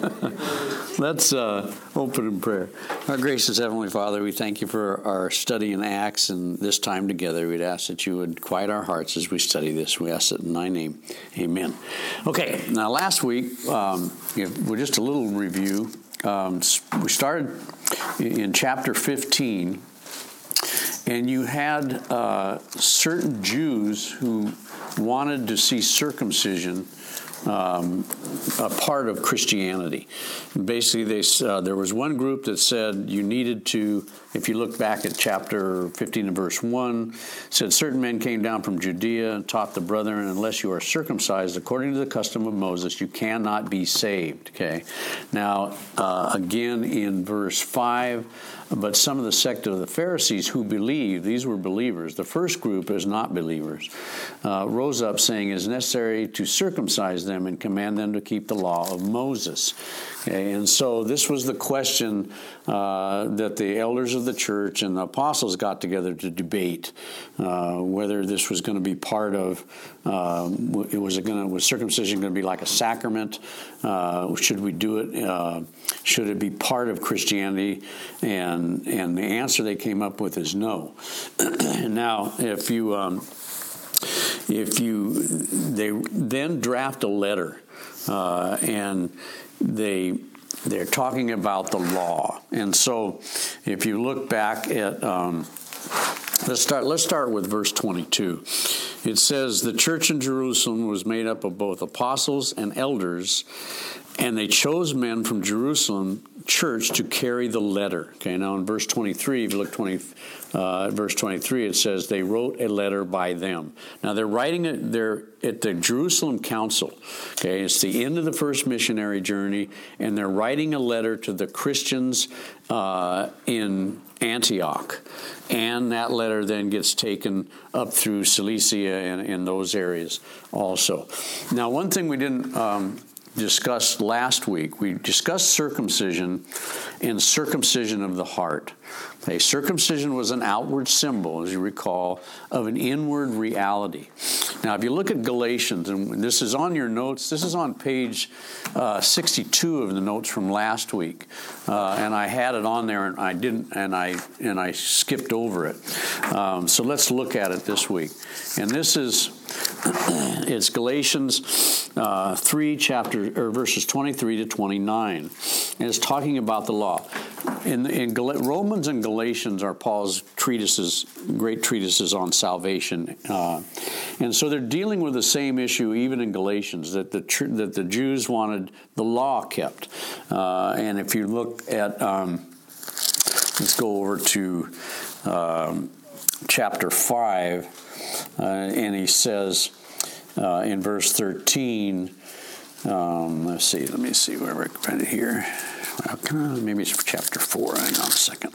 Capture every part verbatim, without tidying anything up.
Let's uh, open in prayer. Our gracious Heavenly Father, we thank you for our study in Acts and this time together. We'd ask that you would quiet our hearts as we study this. We ask it in thy name. Amen. Okay, now last week, um, we're just a little review. Um, we started in chapter fifteen, and you had uh, certain Jews who wanted to see circumcision Um, a part of Christianity. Basically, they uh, there was one group that said you needed to, if you look back at chapter fifteen and verse one, said certain men came down from Judea and taught the brethren, unless you are circumcised according to the custom of Moses, you cannot be saved. Okay. Now, uh, again in verse five, but some of the sect of the Pharisees who believed, these were believers, the first group is not believers, uh, rose up saying it is necessary to circumcise them and command them to keep the law of Moses. Okay, and so this was the question uh, that the elders of the church and the apostles got together to debate uh, whether this was going to be part of. Um, it was going to was circumcision going to be like a sacrament? Uh, should we do it? Uh, should it be part of Christianity? And and the answer they came up with is no. Now, if you um, if you they then draft a letter uh, and. They, they're talking about the law. And so if you look back at, um, let's start, let's start with verse twenty-two. It says, the church in Jerusalem was made up of both apostles and elders, and they chose men from Jerusalem church to carry the letter. Okay, now in verse twenty-three, if you look twenty, uh, verse twenty-three, it says they wrote a letter by them. Now they're writing it. They're at the Jerusalem Council. Okay, it's the end of the first missionary journey, and they're writing a letter to the Christians uh, in Antioch, and that letter then gets taken up through Cilicia and in those areas also. Now, one thing we didn't. Um, discussed last week. We discussed circumcision and circumcision of the heart. Okay, circumcision was an outward symbol, as you recall, of an inward reality. Now, if you look at Galatians, and this is on your notes, this is on page uh, sixty-two of the notes from last week, uh, and I had it on there, and I didn't, and I and I skipped over it. Um, so let's look at it this week, and this is. It's Galatians uh, three, chapter or verses twenty-three to twenty-nine, and it's talking about the law. In, in Gal- Romans and Galatians are Paul's treatises, great treatises on salvation, uh, and so they're dealing with the same issue even in Galatians, that the tr- that the Jews wanted the law kept, uh, and if you look at, um, let's go over to um, chapter five. Uh, and he says uh, in verse thirteen, um, let's see, let me see where we're going here. Well, can I, maybe it's chapter four. Hang on a second.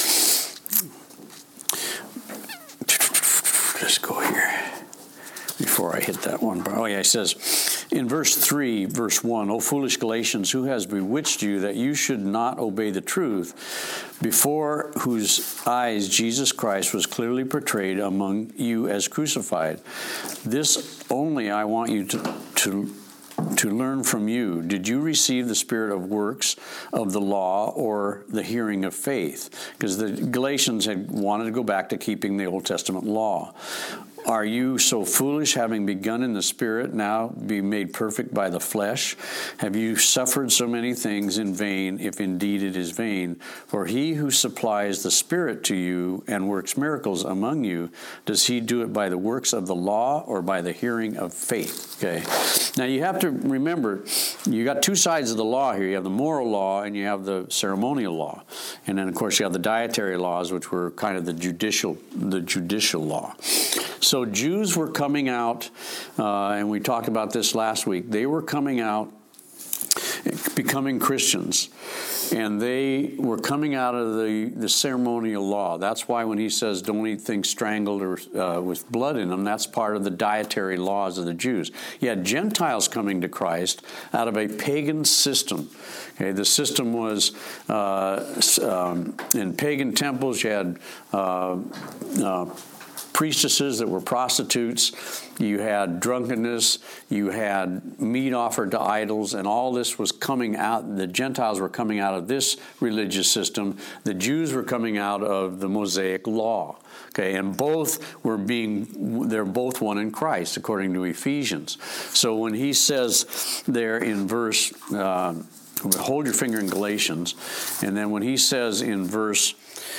Let's go here before I hit that one. Oh, yeah, he says in verse three, verse one, O foolish Galatians, who has bewitched you that you should not obey the truth, before whose eyes Jesus Christ was clearly portrayed among you as crucified? This only I want you to, to, to learn from you. Did you receive the spirit of works of the law or the hearing of faith? Because the Galatians had wanted to go back to keeping the Old Testament law. Are you so foolish, having begun in the Spirit, now be made perfect by the flesh? Have you suffered so many things in vain, if indeed it is vain? For he who supplies the Spirit to you and works miracles among you, does he do it by the works of the law or by the hearing of faith? Okay. Now you have to remember, you got two sides of the law here. You have the moral law and you have the ceremonial law. And then, of course, you have the dietary laws, which were kind of the judicial, the judicial law. So Jews were coming out, uh, and we talked about this last week, they were coming out, becoming Christians, and they were coming out of the, the ceremonial law. That's why when he says don't eat things strangled or uh, with blood in them, that's part of the dietary laws of the Jews. You had Gentiles coming to Christ out of a pagan system. Okay, the system was uh, um, in pagan temples, you had uh, uh, priestesses that were prostitutes. You had drunkenness. You had meat offered to idols. And all this was coming out. The Gentiles were coming out of this religious system. The Jews were coming out of the Mosaic law. Okay, and both were being, they're both one in Christ, according to Ephesians. So when he says there in verse, uh, hold your finger in Galatians, and then when he says in verse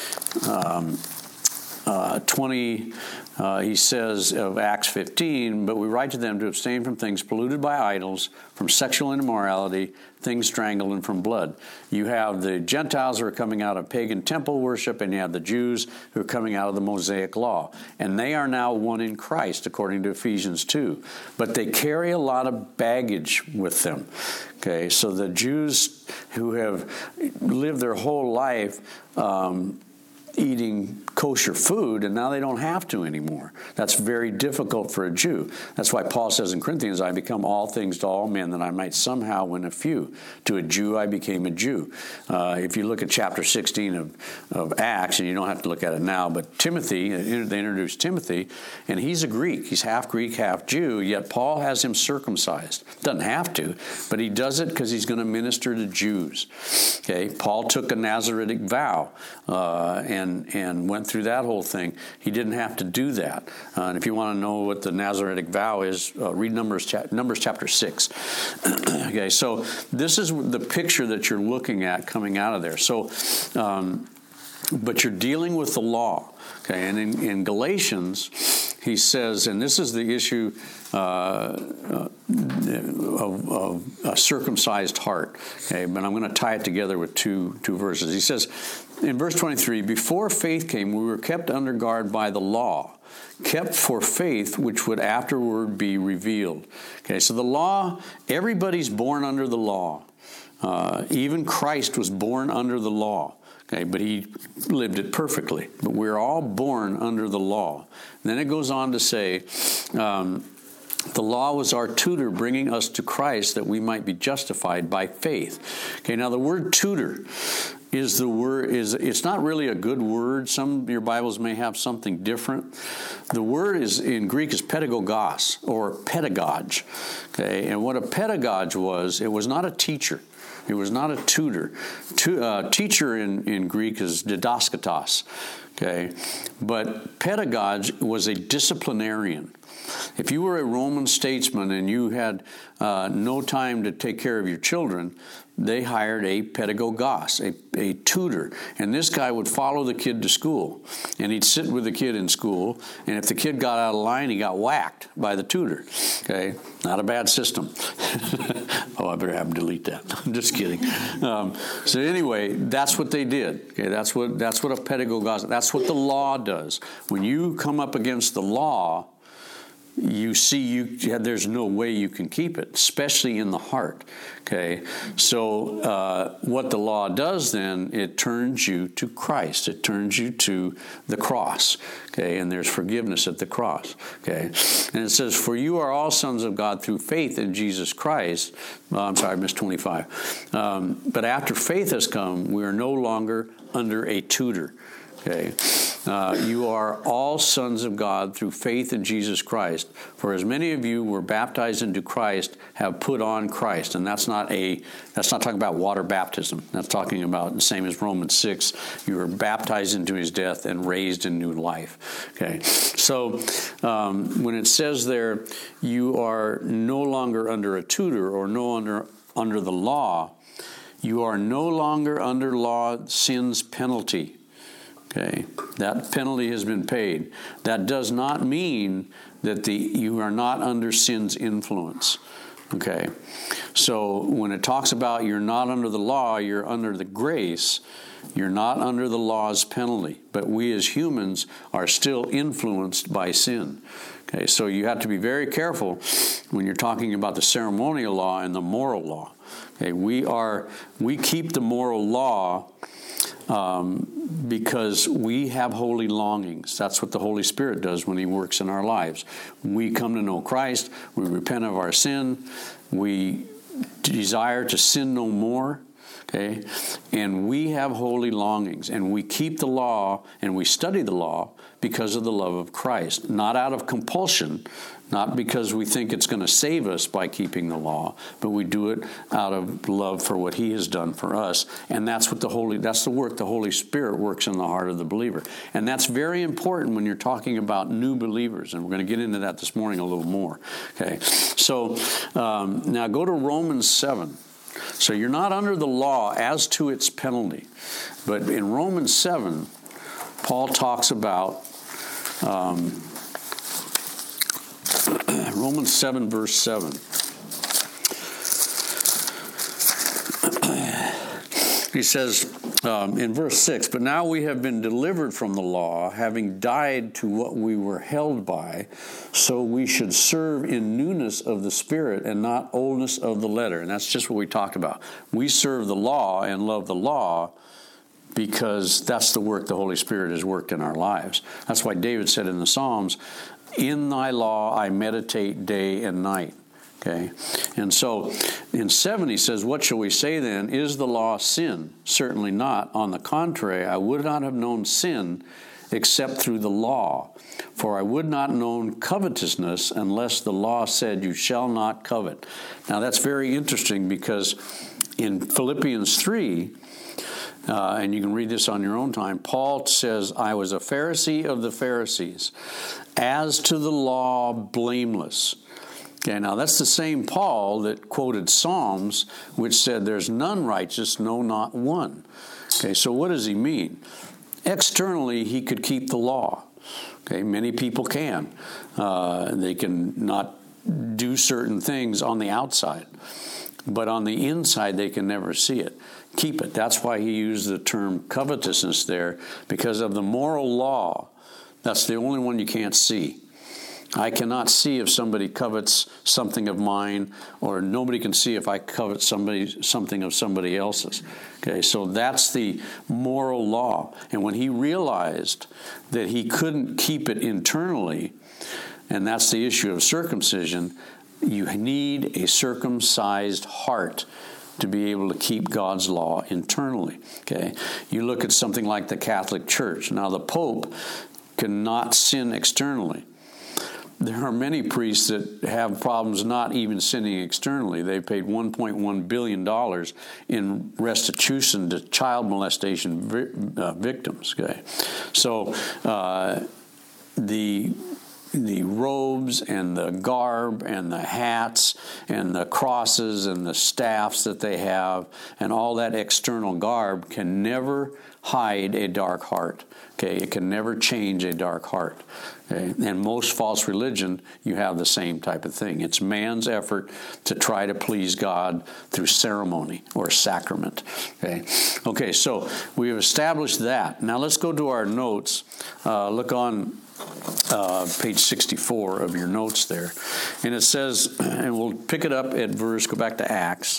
um, uh, twenty, uh, he says of Acts fifteen, but we write to them to abstain from things polluted by idols, from sexual immorality, things strangled, and from blood. You have the Gentiles who are coming out of pagan temple worship, and you have the Jews who are coming out of the Mosaic law. And they are now one in Christ, according to Ephesians two. But they carry a lot of baggage with them. Okay, so the Jews who have lived their whole life um, eating kosher food, and now they don't have to anymore. That's very difficult for a Jew. That's why Paul says in Corinthians, I become all things to all men that I might somehow win a few. To a Jew, I became a Jew. Uh, if you look at chapter sixteen of, of Acts, and you don't have to look at it now, but Timothy, they introduced Timothy, and he's a Greek. He's half Greek, half Jew, yet Paul has him circumcised. Doesn't have to, but he does it because he's going to minister to Jews. Okay, Paul took a Nazaritic vow, uh, and And, and went through that whole thing. He didn't have to do that. Uh, and if you want to know what the Nazaritic vow is, uh, read Numbers, cha- Numbers chapter six. Okay, so this is the picture that you're looking at coming out of there. So, um, but you're dealing with the law. Okay, and in, in Galatians, he says, and this is the issue uh, uh, of, of a circumcised heart. Okay, but I'm going to tie it together with two two verses. He says, in verse twenty-three, before faith came, we were kept under guard by the law, kept for faith which would afterward be revealed. Okay, so the law, everybody's born under the law. Uh, even Christ was born under the law. Okay, but he lived it perfectly. But we're all born under the law. And then it goes on to say, um, the law was our tutor bringing us to Christ that we might be justified by faith. Okay, now the word tutor is the word, is it's not really a good word. Some of your Bibles may have something different. The word is in Greek is pedagogos or pedagogue. Okay, and what a pedagogue was, it was not a teacher. It was not a tutor. Tu- uh, teacher in, in Greek is didaskatos, okay? But pedagogue was a disciplinarian. If you were a Roman statesman and you had uh, no time to take care of your children, they hired a pedagogos, a, a tutor. And this guy would follow the kid to school. And he'd sit with the kid in school. And if the kid got out of line, he got whacked by the tutor. Okay? Not a bad system. Oh, I better have him delete that. I'm just kidding. Um, so anyway, that's what they did. Okay? That's what, that's what a pedagogos, that's what the law does. When you come up against the law, you see you there's no way you can keep it, especially in the heart. Okay, so uh, what the law does then, it turns you to Christ. It turns you to the cross. Okay, and there's forgiveness at the cross. Okay, and it says, "For you are all sons of God through faith in Jesus Christ." Well, I'm sorry, I missed twenty-five. Um, but after faith has come, we are no longer under a tutor. Okay, uh, you are all sons of God through faith in Jesus Christ. For as many of you were baptized into Christ, have put on Christ. And that's not a that's not talking about water baptism. That's talking about the same as Romans six. You were baptized into His death and raised in new life. Okay, so um, when it says there, you are no longer under a tutor or no under under the law. You are no longer under law, sin's penalty. Okay, that penalty has been paid. That does not mean that the you are not under sin's influence. Okay, so when it talks about you're not under the law, you're under the grace. You're not under the law's penalty. But we as humans are still influenced by sin. Okay, so you have to be very careful when you're talking about the ceremonial law and the moral law. Okay, we are we keep the moral law Um, because we have holy longings. That's what the Holy Spirit does when He works in our lives. We come to know Christ. We repent of our sin. We desire to sin no more. Okay, And we have holy longings, and we keep the law, and we study the law because of the love of Christ, not out of compulsion, not because we think it's going to save us by keeping the law, but we do it out of love for what he has done for us. And that's what the Holy, that's the work the Holy Spirit works in the heart of the believer. And that's very important when you're talking about new believers. And we're going to get into that this morning a little more. Okay. So um, now go to Romans seven. So you're not under the law as to its penalty. But in Romans seven, Paul talks about um, Romans seven, verse seven. He says um, in verse six, "But now we have been delivered from the law, having died to what we were held by, so we should serve in newness of the Spirit and not oldness of the letter." And that's just what we talked about. We serve the law and love the law because that's the work the Holy Spirit has worked in our lives. That's why David said in the Psalms, "In thy law I meditate day and night." Okay, and so in seven he says, "What shall we say then? Is the law sin? Certainly not. On the contrary, I would not have known sin except through the law. For I would not have known covetousness unless the law said, 'You shall not covet.'" Now that's very interesting because in Philippians three, Uh, and you can read this on your own time, Paul says, "I was a Pharisee of the Pharisees, as to the law blameless." Okay, now that's the same Paul that quoted Psalms, which said, "There's none righteous, no, not one." Okay, so what does he mean? Externally, he could keep the law. Okay, many people can. Uh, they can not do certain things on the outside, but on the inside, they can never see it. Keep it. That's why he used the term covetousness there, because of the moral law. That's the only one you can't see. I cannot see if somebody covets something of mine, or nobody can see if I covet somebody something of somebody else's. Okay, so that's the moral law. And when he realized that he couldn't keep it internally, and that's the issue of circumcision, you need a circumcised heart to be able to keep God's law internally. Okay, you look at something like the Catholic Church. Now, the Pope cannot sin externally. There are many priests that have problems not even sinning externally. They've paid one point one billion dollars in restitution to child molestation vi- uh, victims. Okay, so uh, the the robes and the garb and the hats and the crosses and the staffs that they have and all that external garb can never hide a dark heart. Okay, it can never change a dark heart. Okay? And most false religion, you have the same type of thing. It's man's effort to try to please God through ceremony or sacrament. Okay, okay, so we have established that. Now let's go to our notes. Uh, look on Uh, page sixty-four of your notes there. And it says, and we'll pick it up at verse, go back to Acts,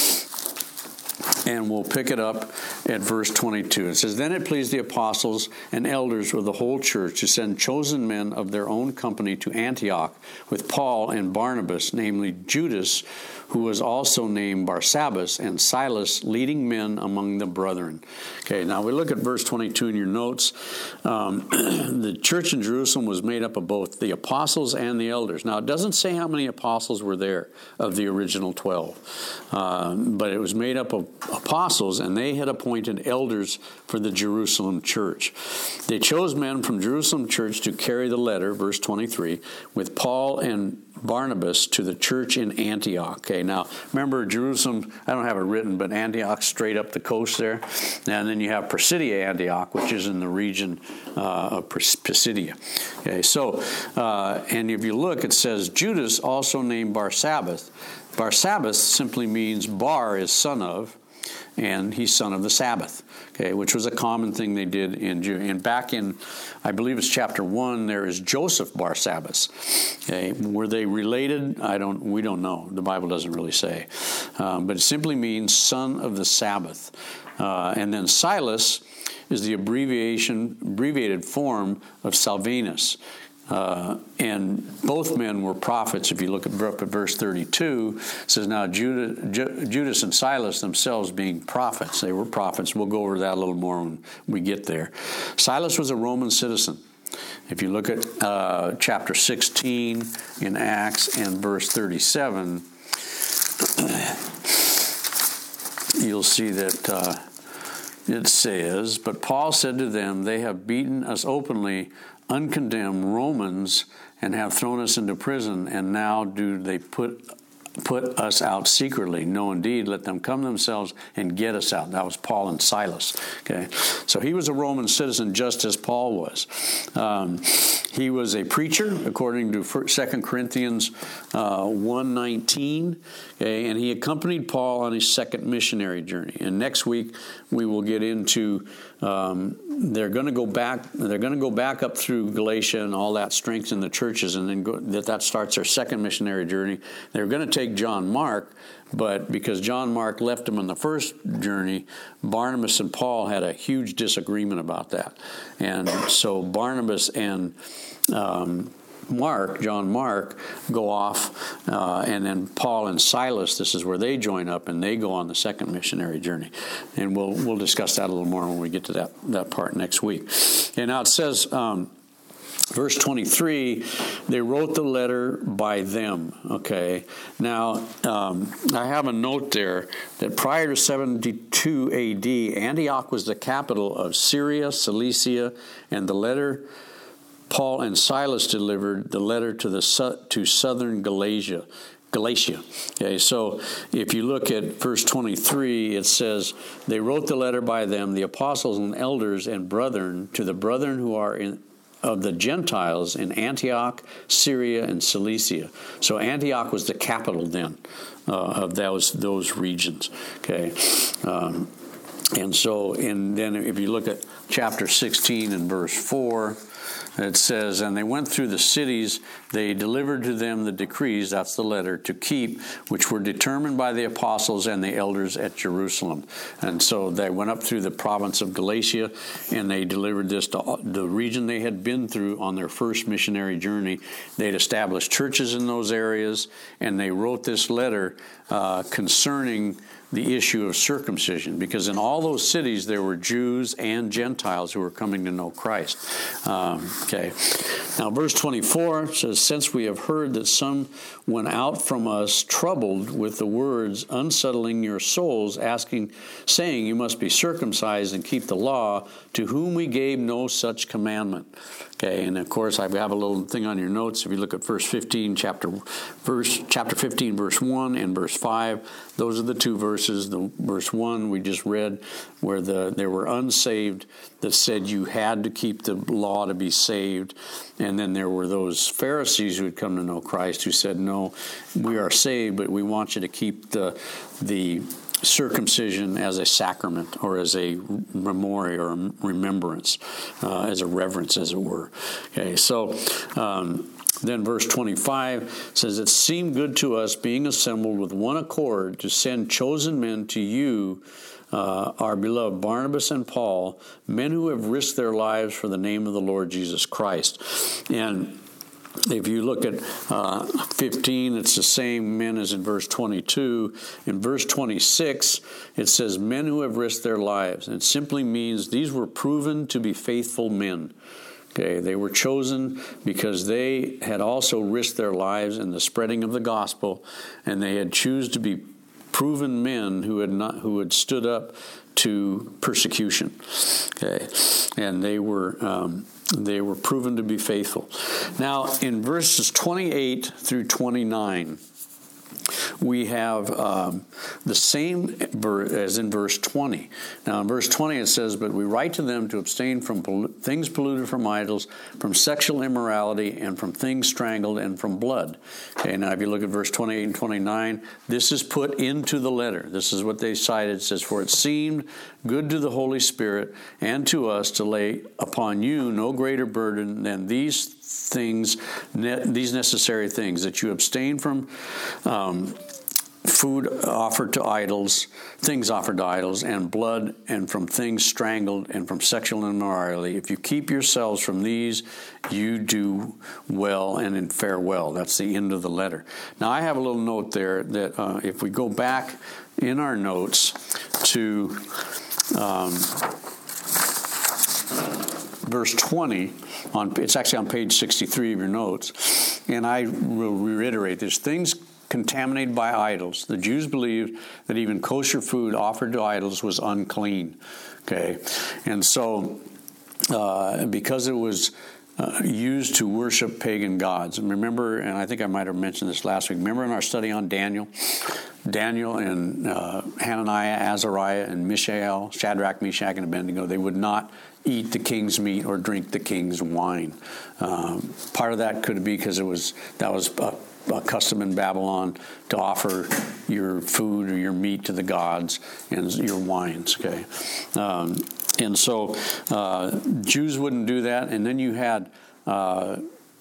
and we'll pick it up at verse twenty-two. It says, "Then it pleased the apostles and elders of the whole church to send chosen men of their own company to Antioch with Paul and Barnabas, namely Judas, who was also named Barsabbas, and Silas, leading men among the brethren." Okay, now we look at verse twenty-two in your notes. Um, the church in Jerusalem was made up of both the apostles and the elders. Now, it doesn't say how many apostles were there of the original twelve, um, but it was made up of apostles, and they had appointed elders for the Jerusalem church. They chose men from Jerusalem church to carry the letter, verse twenty-three, with Paul and Barnabas to the church in Antioch. Okay, now remember Jerusalem, I don't have it written, but Antioch straight up the coast there. And then you have Pisidia Antioch, which is in the region uh, of Pisidia. Okay, so, uh, and if you look, it says Judas, also named Barsabbas. Barsabbas simply means Bar is son of, and he's son of the Sabbath, okay, which was a common thing they did in Jew. And back in, I believe it's chapter one, there is Joseph Barsabbas. Okay, were they related? I don't. We don't know. The Bible doesn't really say, um, but it simply means son of the Sabbath. Uh, and then Silas is the abbreviation, abbreviated form of Salvinus. Uh, and both men were prophets. If you look at, up at verse thirty-two, it says, now Judas, Judas and Silas themselves being prophets. They were prophets. We'll go over that a little more when we get there. Silas was a Roman citizen. If you look at uh, chapter sixteen in Acts and verse thirty-seven, you'll see that uh, it says, but Paul said to them, they have beaten us openly, uncondemned Romans, and have thrown us into prison, and now do they put put us out secretly. No, indeed, let them come themselves and get us out. That was Paul and Silas. Okay, so he was a Roman citizen just as Paul was. Um, he was a preacher, according to Second Corinthians uh, one nineteen, okay, and he accompanied Paul on his second missionary journey. And next week we will get into um, they're going to go back. They're going to go back up through Galatia and all that, strengthen the churches, and then go, that that starts their second missionary journey. They're going to take John Mark, but because John Mark left him on the first journey, Barnabas and Paul had a huge disagreement about that, and so Barnabas and um, Mark, John Mark, go off, uh, and then Paul and Silas, this is where they join up, and they go on the second missionary journey. And we'll we'll discuss that a little more when we get to that, that part next week. And now it says, um, verse twenty-three, they wrote the letter by them, okay? Now, um, I have a note there that prior to seventy-two A D, Antioch was the capital of Syria, Cilicia, and the letter Paul and Silas delivered the letter to the to southern Galatia. Galatia. Okay, so if you look at verse twenty-three, it says, they wrote the letter by them, the apostles and elders and brethren, to the brethren who are in of the Gentiles in Antioch, Syria, and Cilicia. So Antioch was the capital then uh, of those those regions. Okay. Um, and so, and then if you look at chapter sixteen and verse four, it says, and they went through the cities, they delivered to them the decrees, that's the letter, to keep, which were determined by the apostles and the elders at Jerusalem. And so they went up through the province of Galatia, and they delivered this to the region they had been through on their first missionary journey. They'd established churches in those areas, and they wrote this letter uh, concerning the issue of circumcision, because in all those cities there were Jews and Gentiles who were coming to know Christ. Um, okay. Now, verse twenty-four says, since we have heard that some went out from us troubled with the words, unsettling your souls, asking, saying, you must be circumcised and keep the law, to whom we gave no such commandment. Okay, and of course I have a little thing on your notes. If you look at verse fifteen, chapter verse chapter fifteen, verse one and verse five, those are the two verses. The verse one we just read, where the there were unsaved that said you had to keep the law to be saved, and then there were those Pharisees who had come to know Christ who said, no, we are saved, but we want you to keep the the circumcision as a sacrament, or as a memorial, or a remembrance, uh, as a reverence, as it were. Okay, so um, then verse twenty-five says, it seemed good to us, being assembled with one accord, to send chosen men to you, uh, our beloved Barnabas and Paul, men who have risked their lives for the name of the Lord Jesus Christ. And if you look at uh, fifteen, it's the same men as in verse twenty-two. In verse twenty-six, it says, men who have risked their lives. It simply means these were proven to be faithful men. Okay, they were chosen because they had also risked their lives in the spreading of the gospel, and they had choose to be proven men who had not who had stood up to persecution. Okay, and they were um, they were proven to be faithful. Now, in verses twenty-eight through twenty-nine, we have um, the same ver- as in verse twenty. Now, in verse twenty, it says, but we write to them to abstain from pol- things polluted from idols, from sexual immorality, and from things strangled, and from blood. Okay, now if you look at verse twenty-eight and twenty-nine, this is put into the letter. This is what they cited. It says, for it seemed good to the Holy Spirit and to us to lay upon you no greater burden than these things, ne- these necessary things, that you abstain from um, food offered to idols, things offered to idols, and blood, and from things strangled, and from sexual immorality. If you keep yourselves from these, you do well and in farewell. That's the end of the letter. Now, I have a little note there that uh, if we go back in our notes to um, verse twenty, on it's actually on page sixty-three of your notes, and I will reiterate this. Things contaminated by idols. The Jews believed that even kosher food offered to idols was unclean. Okay, and so uh, because it was uh, used to worship pagan gods. And remember, and I think I might have mentioned this last week. Remember in our study on Daniel, Daniel and uh, Hananiah, Azariah, and Mishael, Shadrach, Meshach, and Abednego, they would not eat the king's meat or drink the king's wine. Um, part of that could be because it was that was a, a custom in Babylon to offer your food or your meat to the gods and your wines. Okay, um, and so uh, Jews wouldn't do that, and then you had Uh,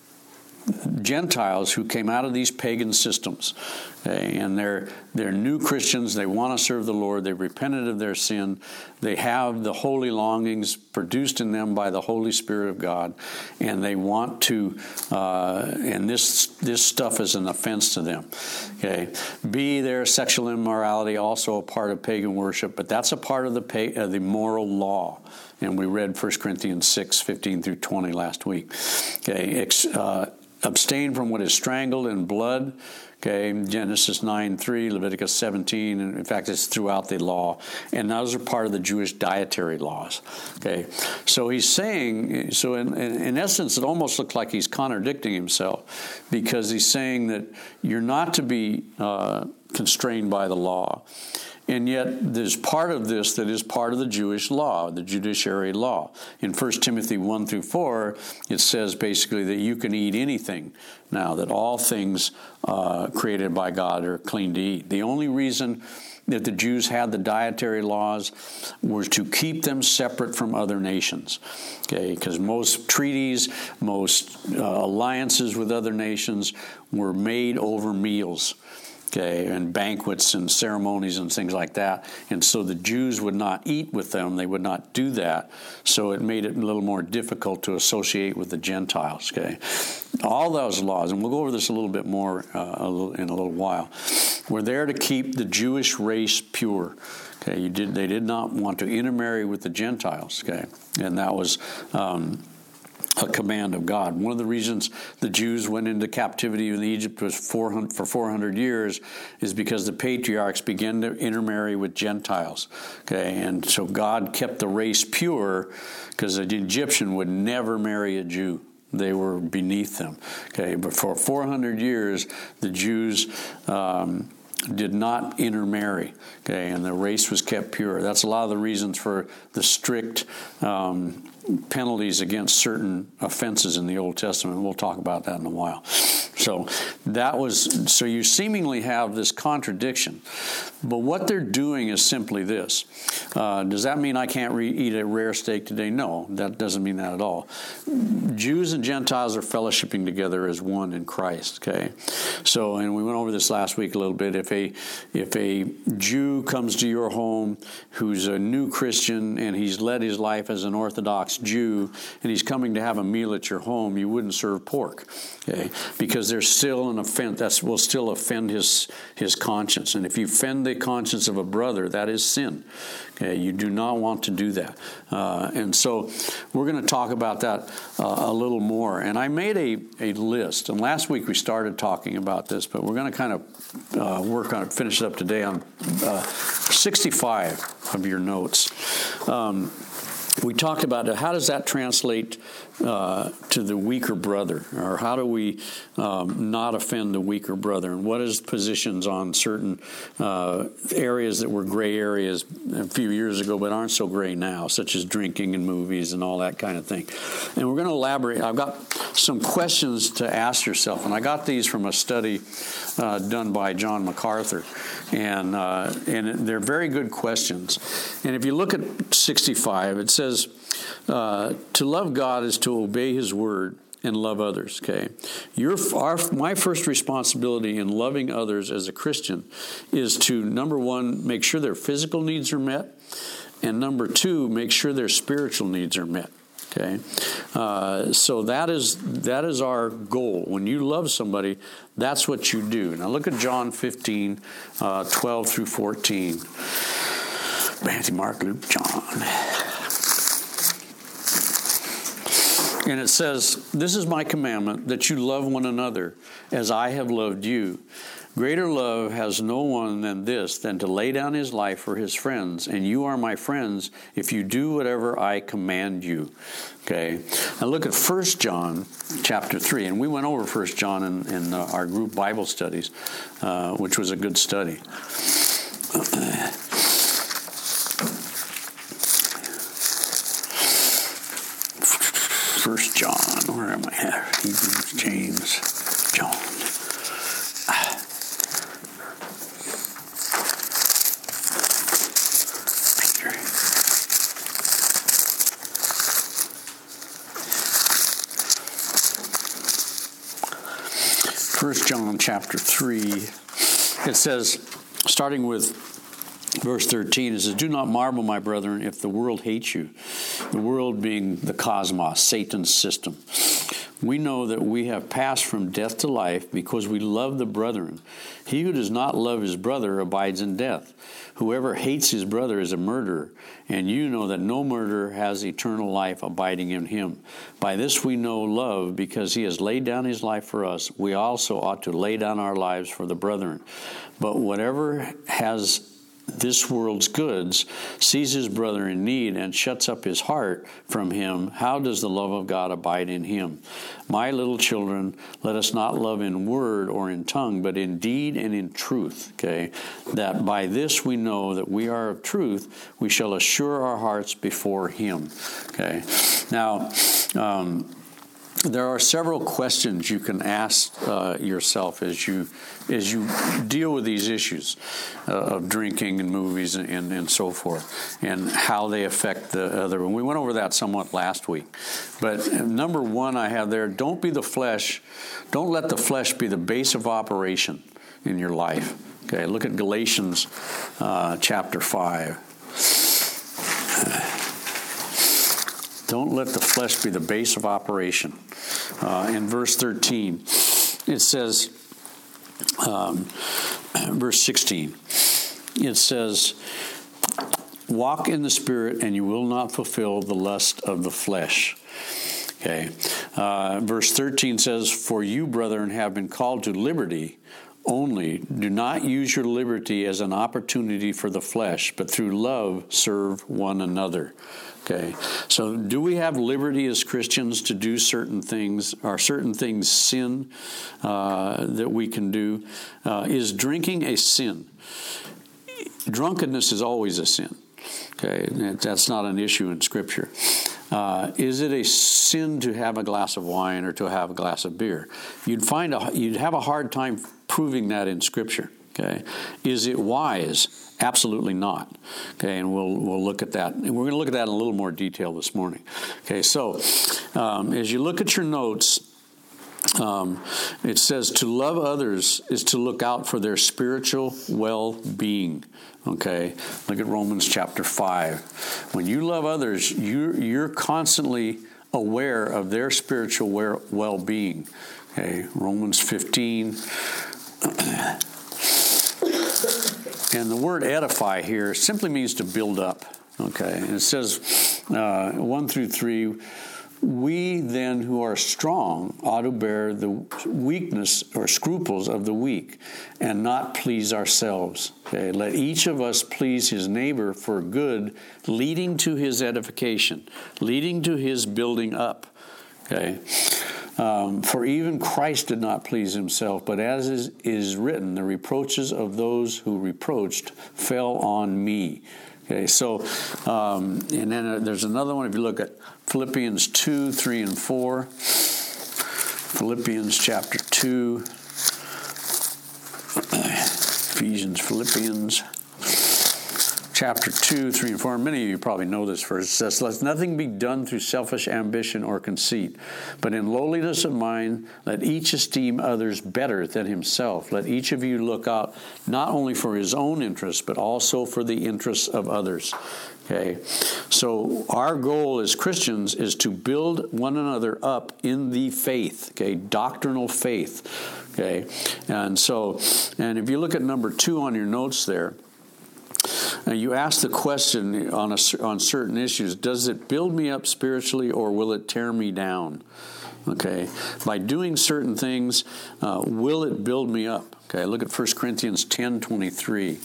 Gentiles who came out of these pagan systems, okay, and they're they're new Christians. They want to serve the Lord. They've repented of their sin. They have the holy longings produced in them by the Holy Spirit of God, and they want to. Uh, and this this stuff is an offense to them. Okay, B, their sexual immorality also a part of pagan worship, but that's a part of the pa- uh, the moral law. And we read First Corinthians six fifteen through twenty last week. Okay. Ex, uh, Abstain from what is strangled in blood. Okay, Genesis nine three, Leviticus seventeen, and in fact, it's throughout the law. And those are part of the Jewish dietary laws. Okay, so he's saying, so in, in, in essence, it almost looks like he's contradicting himself, because he's saying that you're not to be uh, constrained by the law. And yet there's part of this that is part of the Jewish law, the judiciary law. In First Timothy one through four, it says basically that you can eat anything now, that all things uh, created by God are clean to eat. The only reason that the Jews had the dietary laws was to keep them separate from other nations. Okay, because most treaties, most uh, alliances with other nations were made over meals. Okay, and banquets and ceremonies and things like that. And so the Jews would not eat with them. They would not do that. So it made it a little more difficult to associate with the Gentiles. Okay, all those laws, and we'll go over this a little bit more uh, a little, in a little while, were there to keep the Jewish race pure. Okay, you did. They did not want to intermarry with the Gentiles. Okay, and that was Um, a command of God. One of the reasons the Jews went into captivity in Egypt was four hundred, for four hundred years is because the patriarchs began to intermarry with Gentiles. Okay, and so God kept the race pure, because an Egyptian would never marry a Jew. They were beneath them. Okay, but for four hundred years, the Jews um, did not intermarry, okay, and the race was kept pure. That's a lot of the reasons for the strict um, penalties against certain offenses in the Old Testament. We'll talk about that in a while. So that was so you seemingly have this contradiction, but what they're doing is simply this. Uh, does that mean I can't re- eat a rare steak today? No, that doesn't mean that at all. Jews and Gentiles are fellowshipping together as one in Christ. Okay, so and we went over this last week a little bit. If a if a Jew comes to your home who's a new Christian and he's led his life as an Orthodox Jew and he's coming to have a meal at your home, you wouldn't serve pork, okay? Because there's still an offense that will still offend his his conscience, and if you offend the conscience of a brother, that is sin. Okay, you do not want to do that, uh, and so we're going to talk about that uh, a little more. And I made a a list, and last week we started talking about this, but we're going to kind of uh, work on it, finish it up today on uh, sixty-five of your notes. Um, We talked about how does that translate uh, to the weaker brother, or how do we um, not offend the weaker brother, and what is positions on certain uh, areas that were gray areas a few years ago but aren't so gray now, such as drinking and movies and all that kind of thing. And we're going to elaborate. I've got some questions to ask yourself, and I got these from a study uh, done by John MacArthur, and uh, and they're very good questions. And if you look at sixty-five, it says, uh, to love God is to obey His word, and love others. Okay, your our my first responsibility in loving others as a Christian is to, number one, make sure their physical needs are met, and number two, make sure their spiritual needs are met. Okay, uh, so that is that is our goal. When you love somebody, that's what you do. Now look at John fifteen, uh, twelve through fourteen. Matthew, Mark, Luke, John. And it says, "This is my commandment, that you love one another as I have loved you. Greater love has no one than this, than to lay down his life for his friends. And you are my friends if you do whatever I command you." Okay. Now look at First John chapter three. And we went over First John in, in uh, our group Bible studies, uh, which was a good study. First John, where am I at? Hebrews, James, John. Peter. First John chapter three, it says, starting with verse thirteen, it says, "Do not marvel, my brethren, if the world hates you." The world being the cosmos, Satan's system. "We know that we have passed from death to life because we love the brethren. He who does not love his brother abides in death. Whoever hates his brother is a murderer, and you know that no murderer has eternal life abiding in him. By this we know love, because he has laid down his life for us. We also ought to lay down our lives for the brethren. But whatever has this world's goods, sees his brother in need, and shuts up his heart from him, how does the love of God abide in him? My little children, let us not love in word or in tongue, but in deed and in truth." Okay, that by this we know that we are of truth, we shall assure our hearts before him. Okay, now, um, there are several questions you can ask uh, yourself as you as you deal with these issues uh, of drinking and movies and, and, and so forth, and how they affect the other. And we went over that somewhat last week. But number one I have there, don't be the flesh. Don't let the flesh be the base of operation in your life. Okay, look at Galatians uh, chapter five. Don't let the flesh be the base of operation. Uh, in verse thirteen, it says, um, verse sixteen, it says, "Walk in the Spirit, and you will not fulfill the lust of the flesh." Okay. Uh, verse thirteen says, "For you, brethren, have been called to liberty. Only do not use your liberty as an opportunity for the flesh, but through love serve one another." Okay, so do we have liberty as Christians to do certain things? Are certain things sin uh, that we can do? Uh, is drinking a sin? Drunkenness is always a sin. Okay, that's not an issue in Scripture. Uh, is it a sin to have a glass of wine or to have a glass of beer? You'd find a, you'd have a hard time proving that in Scripture. Okay, is it wise? Absolutely not. Okay, and we'll we'll look at that, and we're going to look at that in a little more detail this morning. Okay, so um, as you look at your notes, um, it says to love others is to look out for their spiritual well-being. Okay, look at Romans chapter five. When you love others, you you're constantly aware of their spiritual well-being. Okay, Romans fifteen. And the word edify here simply means to build up. Okay, and it says uh, one through three, "We then who are strong ought to bear the weakness or scruples of the weak and not please ourselves. Okay, let each of us please his neighbor for good, leading to his edification, leading to his building up." Okay. Um, "for even Christ did not please himself, but as is, is written, the reproaches of those who reproached fell on me." Okay, so, um, and then uh, there's another one. If you look at Philippians two, three, and four. Philippians chapter two. Ephesians, Philippians chapter two, three, and four. Many of you probably know this verse. It says, "Let nothing be done through selfish ambition or conceit, but in lowliness of mind, let each esteem others better than himself. Let each of you look out not only for his own interests, but also for the interests of others." Okay, so our goal as Christians is to build one another up in the faith, okay, doctrinal faith, okay, and so, and if you look at number two on your notes there, uh, you ask the question on a, on certain issues: does it build me up spiritually, or will it tear me down? Okay, by doing certain things, uh, will it build me up? Okay, look at First Corinthians ten twenty-three.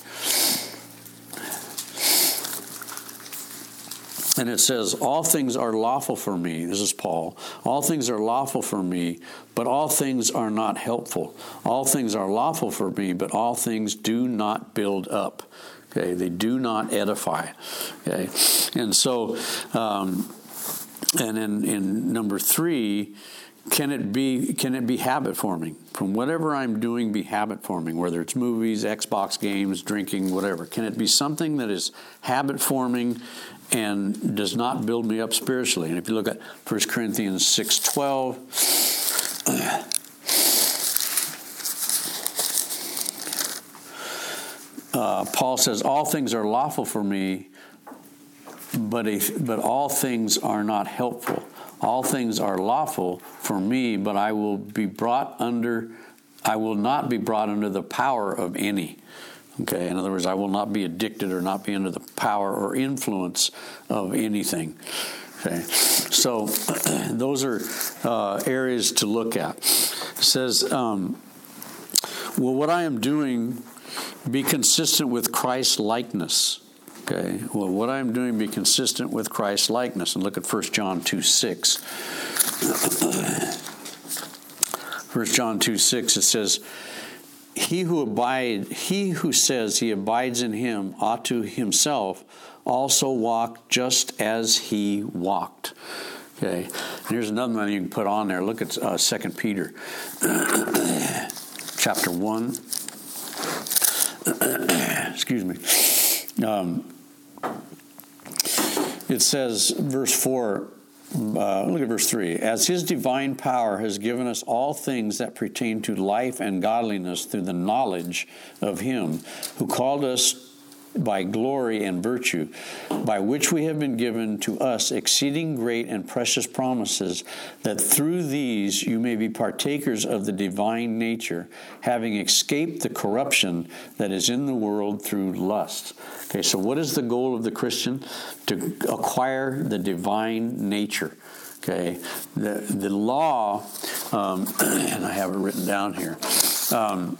And it says, "All things are lawful for me." This is Paul. "All things are lawful for me, but all things are not helpful. All things are lawful for me, but all things do not build up." Okay, they do not edify. Okay, and so, um, and in, in number three, can it be can it be habit forming? From whatever I'm doing, be habit forming, whether it's movies, Xbox games, drinking, whatever. Can it be something that is habit forming and does not build me up spiritually? And if you look at First Corinthians six twelve, uh, Paul says, "All things are lawful for me, but a, but all things are not helpful. All things are lawful for me, but I will be brought under, I will not be brought under the power of any." Okay, in other words, I will not be addicted or not be under the power or influence of anything. Okay, so those are uh, areas to look at. It says, um, will what I am doing be consistent with Christ's likeness? Okay, will what I am doing be consistent with Christ's likeness? And look at First John two six. First John two six, it says, He who abide, he who says he abides in him ought to himself also walk just as he walked. Okay, and here's another one you can put on there. Look at uh, Second Peter, chapter one. Excuse me. Um, it says, verse four. Uh, look at verse three. "As his divine power has given us all things that pertain to life and godliness through the knowledge of him who called us by glory and virtue, by which we have been given to us exceeding great and precious promises, that through these you may be partakers of the divine nature, having escaped the corruption that is in the world through lust." Okay, so what is the goal of the Christian? To acquire the divine nature. Okay, the the law, um, and I have it written down here. Um,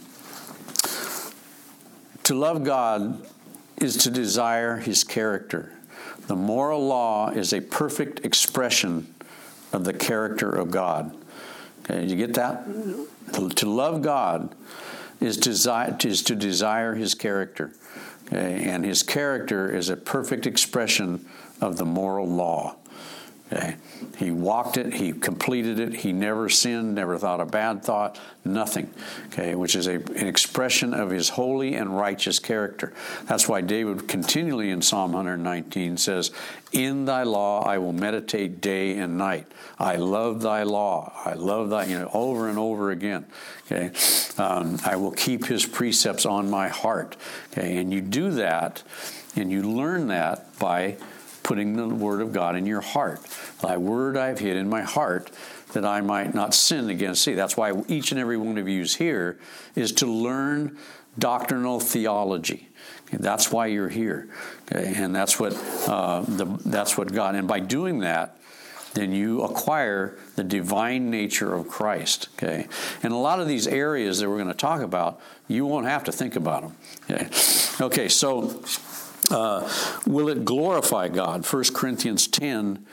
to love God is to desire his character. The moral law is a perfect expression of the character of God. Okay, did you get that? To love God is, desire, is to desire his character. Okay, and his character is a perfect expression of the moral law. Okay, he walked it, he completed it, he never sinned, never thought a bad thought, nothing. Okay, which is a, an expression of his holy and righteous character. That's why David continually in Psalm one nineteen says, "In thy law I will meditate day and night. I love thy law. I love thy," you know, over and over again. Okay, um, "I will keep his precepts on my heart." Okay, and you do that, and you learn that by putting the word of God in your heart. "Thy word I have hid in my heart, that I might not sin against thee." That's why each and every one of you is here, is to learn doctrinal theology. Okay, that's why you're here, okay? And that's what uh, the that's what God. And by doing that, then you acquire the divine nature of Christ. Okay, and a lot of these areas that we're going to talk about, you won't have to think about them. Okay, okay, so. Uh, will it glorify God? First Corinthians ten,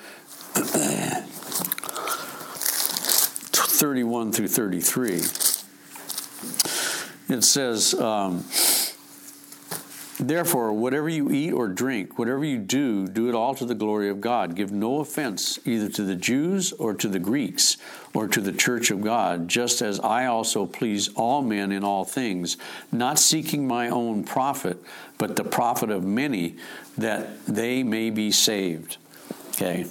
thirty-one through thirty-three. It says, um, Therefore, whatever you eat or drink, whatever you do, do it all to the glory of God. Give no offense either to the Jews or to the Greeks or to the church of God, just as I also please all men in all things, not seeking my own profit, but the profit of many, that they may be saved. Okay,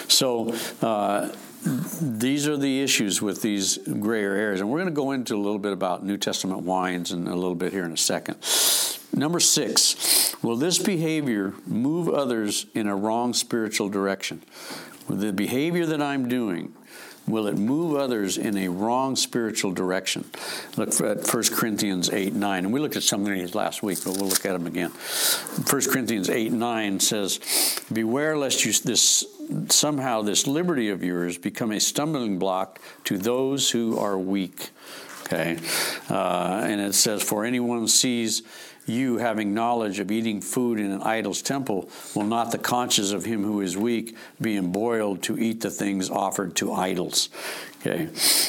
so uh, these are the issues with these grayer areas. And we're going to go into a little bit about New Testament wines in a little bit here in a second. Number six, will this behavior move others in a wrong spiritual direction? With the behavior that I'm doing, will it move others in a wrong spiritual direction? Look at First Corinthians eight nine. And we looked at some of these last week, but we'll look at them again. First Corinthians eight nine says, beware lest you this somehow this liberty of yours become a stumbling block to those who are weak. Okay. Uh, and it says, for anyone sees you having knowledge of eating food in an idol's temple, will not the conscience of him who is weak be embroiled to eat the things offered to idols? Okay,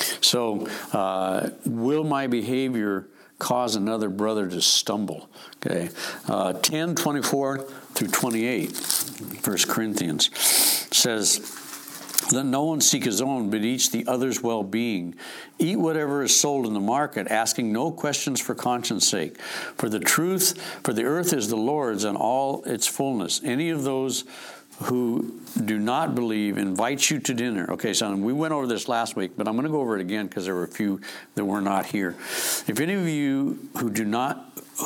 so uh, will my behavior cause another brother to stumble? Okay, uh, ten twenty-four through twenty-eight, First Corinthians says, let no one seek his own, but each the other's well-being. Eat whatever is sold in the market, asking no questions for conscience sake. For the truth, for the earth is the Lord's and all its fullness. Any of those who do not believe invite you to dinner. Okay, so we went over this last week, but I'm going to go over it again because there were a few that were not here. If any of you who do not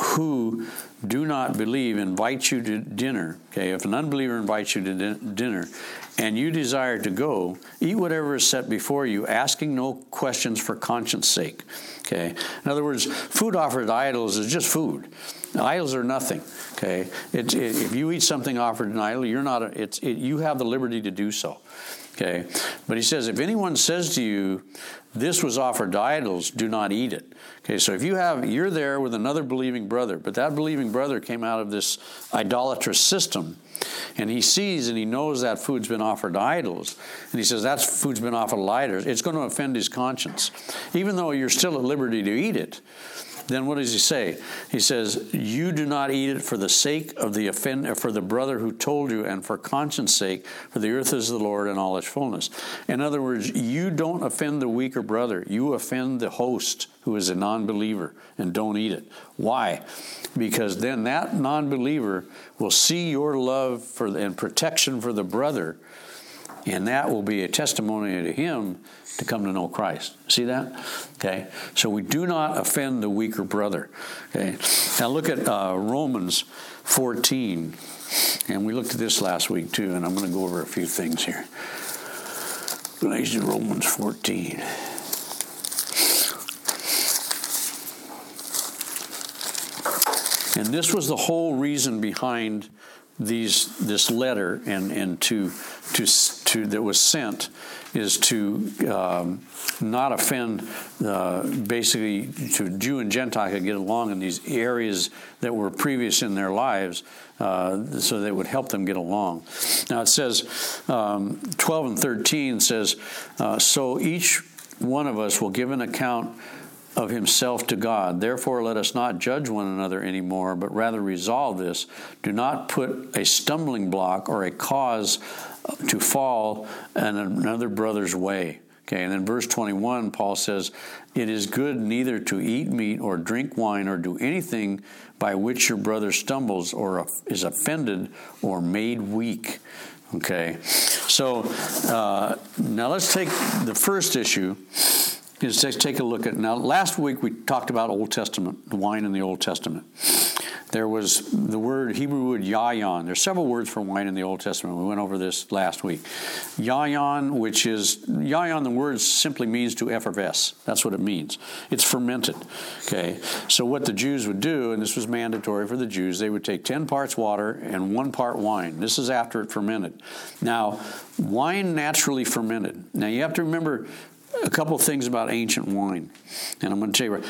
who do not believe invite you to dinner, okay, if an unbeliever invites you to din- dinner and you desire to go, eat whatever is set before you, asking no questions for conscience sake. Okay, in other words, food offered to idols is just food. Idols are nothing. Okay, it, it, if you eat something offered to an idol, you're not. A, it's it, you have the liberty to do so. Okay, but he says, if anyone says to you, this was offered to idols, do not eat it. Okay, so if you have, you're there with another believing brother, but that believing brother came out of this idolatrous system, and he sees and he knows that food's been offered to idols, and he says that food's been offered to idols, it's going to offend his conscience. Even though you're still at liberty to eat it, then what does he say? He says, you do not eat it for the sake of the offend, for the brother who told you, and for conscience sake, for the earth is the Lord and all its fullness. In other words, you don't offend the weaker brother. You offend the host who is a non-believer, and don't eat it. Why? Because then that non-believer will see your love for and protection for the brother, and that will be a testimony to him to come to know Christ. See that? Okay. So we do not offend the weaker brother. Okay. Now look at uh, Romans fourteen. And we looked at this last week too, and I'm going to go over a few things here. Let's do Romans fourteen. And this was the whole reason behind these this letter and and to to to that was sent is to um, not offend, uh, basically to Jew and Gentile could get along in these areas that were previous in their lives, uh, so that it would help them get along. Now it says, um, twelve and thirteen says, uh, so each one of us will give an account of himself to God. Therefore, let us not judge one another anymore, but rather resolve this. Do not put a stumbling block or a cause to fall in another brother's way. Okay, and then verse twenty-one, Paul says, it is good neither to eat meat or drink wine or do anything by which your brother stumbles or is offended or made weak. Okay, so uh, now let's take the first issue. Is to take a look at, now last week we talked about Old Testament, wine in the Old Testament. There was the word, Hebrew word yayon. There's several words for wine in the Old Testament. We went over this last week. Yayon, which is, yayon, the word simply means to effervesce. That's what it means. It's fermented. Okay. So what the Jews would do, and this was mandatory for the Jews, they would take ten parts water and one part wine. This is after it fermented. Now, wine naturally fermented. Now you have to remember a couple of things about ancient wine. And I'm going to tell you,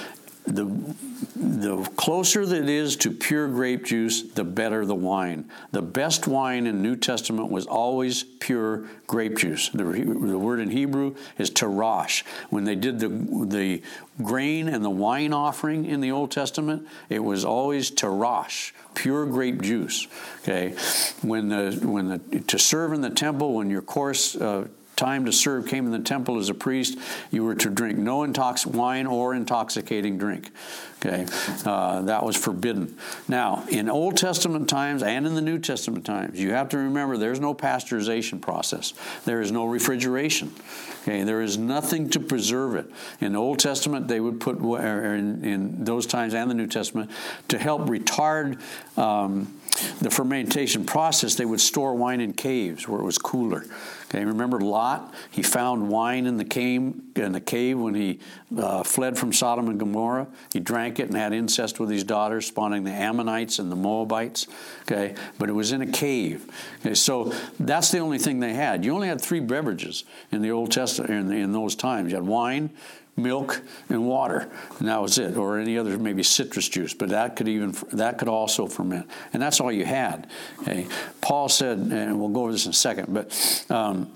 the the closer that it is to pure grape juice, the better the wine. The best wine in the New Testament was always pure grape juice. The, the word in Hebrew is tarash. When they did the the grain and the wine offering in the Old Testament, it was always tarash, pure grape juice. Okay, when the when the to serve in the temple, when your course uh, time to serve came in the temple as a priest, you were to drink no intox wine or intoxicating drink. Okay, uh, that was forbidden. Now, in Old Testament times and in the New Testament times, you have to remember there's no pasteurization process. There is no refrigeration. Okay, there is nothing to preserve it. In the Old Testament, they would put, or in, in those times and the New Testament, to help retard um, the fermentation process, they would store wine in caves where it was cooler. Okay, remember Lot? He found wine in the cave, in the cave when he uh, fled from Sodom and Gomorrah. He drank it and had incest with his daughters, spawning the Ammonites and the Moabites. Okay, but it was in a cave. Okay, so that's the only thing they had. You only had three beverages in the Old Testament in, in those times. You had wine, milk, and water, and that was it. Or any other, maybe citrus juice, but that could even that could also ferment, and that's all you had. Okay, Paul said, and we'll go over this in a second, but um,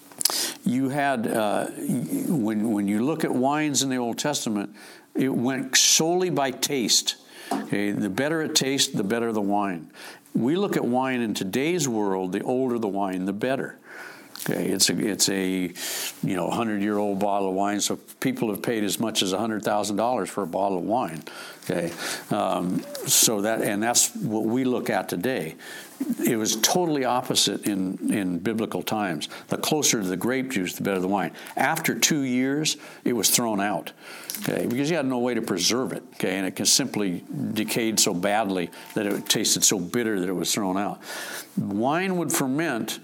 you had uh, when when you look at wines in the Old Testament, it went solely by taste. Okay, the better it tastes, the better the wine. We look at wine in today's world. The older the wine, the better. Okay, it's a it's a you know hundred-year-old bottle of wine, so people have paid as much as a hundred thousand dollars for a bottle of wine. Okay, um, so that and that's what we look at today. It was totally opposite in, in biblical times. The closer to the grape juice, the better the wine. After two years, it was thrown out. Okay, because you had no way to preserve it. Okay, and it can simply decayed so badly that it tasted so bitter that it was thrown out. Wine would ferment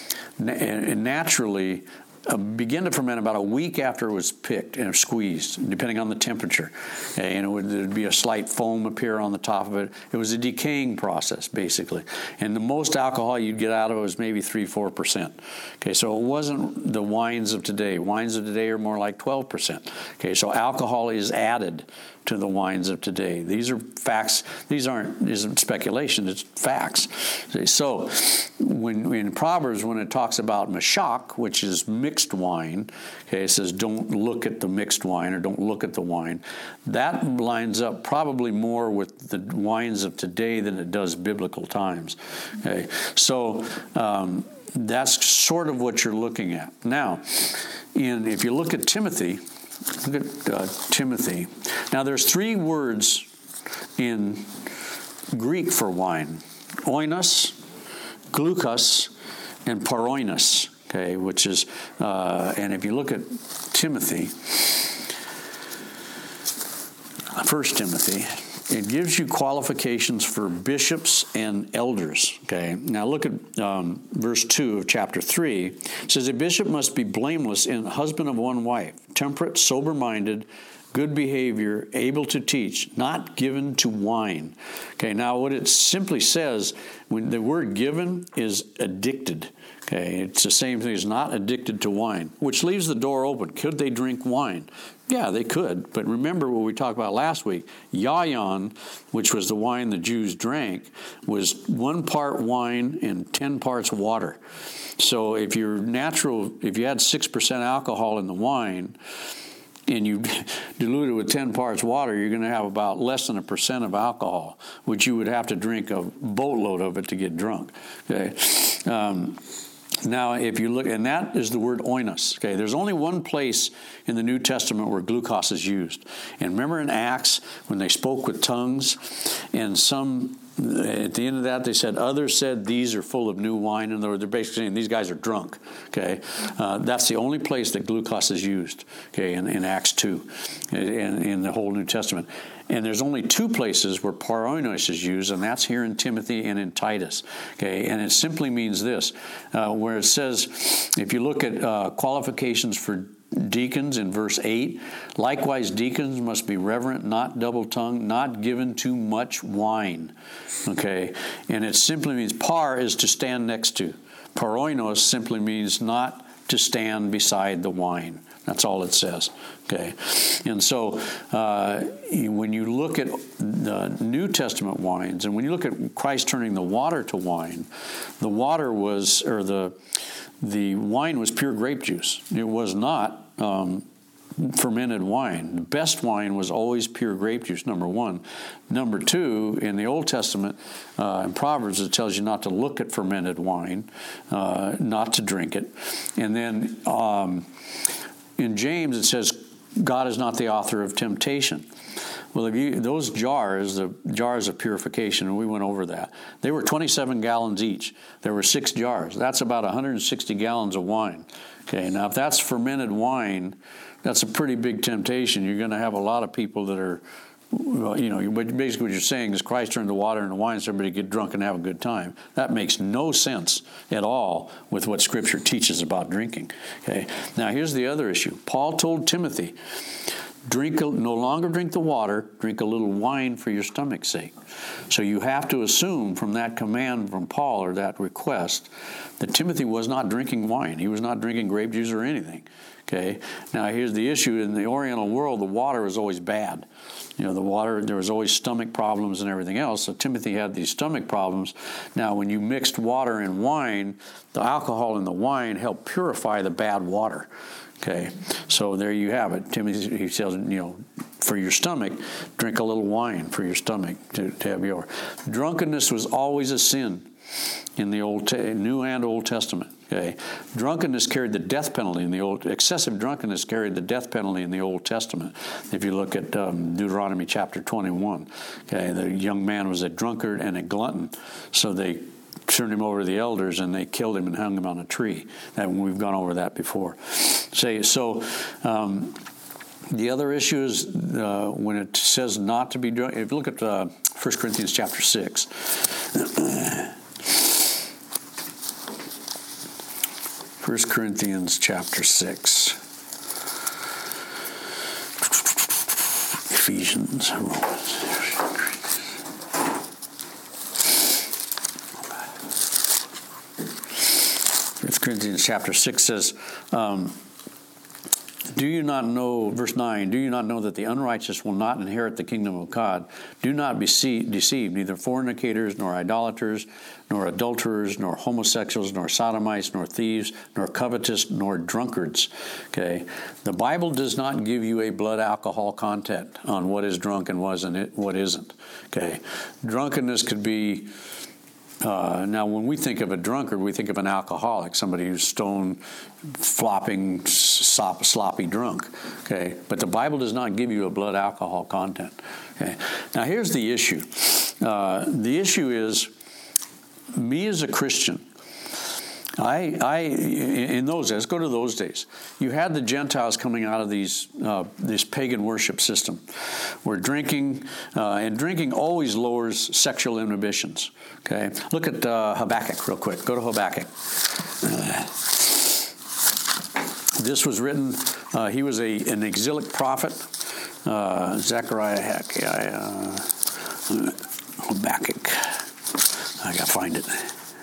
naturally, uh, begin to ferment about a week after it was picked and squeezed, depending on the temperature. Okay, and it would there'd be a slight foam appear on the top of it. It was a decaying process, basically. And the most alcohol you'd get out of it was maybe three, four percent. Okay, so it wasn't the wines of today. Wines of today are more like twelve percent. Okay, so alcohol is added to the wines of today. These are facts. These aren't isn't speculation. It's facts. Okay, so when in Proverbs, when it talks about mashak, which is mixed wine, okay, it says don't look at the mixed wine or don't look at the wine. That lines up probably more with the wines of today than it does biblical times. Okay, so um, that's sort of what you're looking at now. In if you look at Timothy. Look at uh, Timothy. Now, there's three words in Greek for wine: oinos, glucos, and paroinos. Okay, which is, uh, and if you look at Timothy, First Timothy, it gives you qualifications for bishops and elders. Okay, now look at um, verse two of chapter three. It says, a bishop must be blameless and husband of one wife, temperate, sober-minded, good behavior, able to teach, not given to wine. Okay, now what it simply says, when the word given is addicted. Okay, it's the same thing as not addicted to wine, which leaves the door open. Could they drink wine? Yeah, they could. But remember what we talked about last week. Yayon, which was the wine the Jews drank, was one part wine and ten parts water. So if you're natural, if you had six percent alcohol in the wine, and you dilute it with ten parts water, you're going to have about less than a percent of alcohol, which you would have to drink a boatload of it to get drunk. Okay. Um, Now, if you look, and that is the word oinos. Okay, there's only one place in the New Testament where glucose is used. And remember in Acts when they spoke with tongues, and some at the end of that they said, others said these are full of new wine, and they're basically saying these guys are drunk. Okay, uh, that's the only place that glucose is used. Okay, in, in Acts two, in, in the whole New Testament. And there's only two places where paroinos is used, and that's here in Timothy and in Titus. Okay, and it simply means this, uh, where it says, if you look at uh, qualifications for deacons in verse eight, likewise deacons must be reverent, not double-tongued, not given to much wine. Okay, and it simply means par is to stand next to. Paroinos simply means not to stand beside the wine. That's all it says. Okay, and so uh, when you look at the New Testament wines, and when you look at Christ turning the water to wine, the water was, or the the wine was pure grape juice. It was not um, fermented wine. The best wine was always pure grape juice, number one. Number two, in the Old Testament, uh, in Proverbs, it tells you not to look at fermented wine, uh, not to drink it. And then um, in James, it says, God is not the author of temptation. Well, if you, those jars, the jars of purification, and we went over that, they were twenty-seven gallons each. There were six jars. That's about one hundred sixty gallons of wine. Okay, now if that's fermented wine, that's a pretty big temptation. You're going to have a lot of people that are, well, you know, basically what you're saying is Christ turned the water into wine so everybody get drunk and have a good time. That makes no sense at all with what Scripture teaches about drinking. Okay. Now here's the other issue. Paul told Timothy, drink a, no longer drink the water, drink a little wine for your stomach's sake. So you have to assume from that command from Paul, or that request, that Timothy was not drinking wine. He was not drinking grape juice or anything. Okay. Now here's the issue. In the Oriental world, the water is always bad. You know, the water, there was always stomach problems and everything else. So Timothy had these stomach problems. Now, when you mixed water and wine, the alcohol in the wine helped purify the bad water. Okay, so there you have it. Timothy, he says, you know, for your stomach, drink a little wine for your stomach to, to have your. Drunkenness was always a sin in the Old, New and Old Testament. Okay, drunkenness carried the death penalty in the Old. Excessive drunkenness carried the death penalty in the Old Testament. If you look at um, Deuteronomy chapter twenty-one, okay, the young man was a drunkard and a glutton, so they turned him over to the elders and they killed him and hung him on a tree. And we've gone over that before. Say so. Um, the other issue is uh, when it says not to be drunk. If you look at uh, First Corinthians chapter six. First Corinthians chapter six. Ephesians, Romans. First Corinthians chapter six says, um, do you not know, verse nine, do you not know that the unrighteous will not inherit the kingdom of God? Do not be deceived, neither fornicators, nor idolaters, nor adulterers, nor homosexuals, nor sodomites, nor thieves, nor covetous, nor drunkards. Okay, the Bible does not give you a blood alcohol content on what is drunk and what isn't. Okay, drunkenness could be. Uh, now, when we think of a drunkard, we think of an alcoholic, somebody who's stone, flopping, sop, sloppy drunk. Okay, but the Bible does not give you a blood alcohol content. Okay, now here's the issue. Uh, the issue is, me as a Christian, I, I, in those days, let's go to those days. You had the Gentiles coming out of these, uh, this pagan worship system, where drinking, uh, and drinking always lowers sexual inhibitions. Okay, look at uh, Habakkuk real quick. Go to Habakkuk. Uh, this was written. Uh, he was a an exilic prophet. Uh, Zechariah, Haggai, uh, Habakkuk. I gotta find it.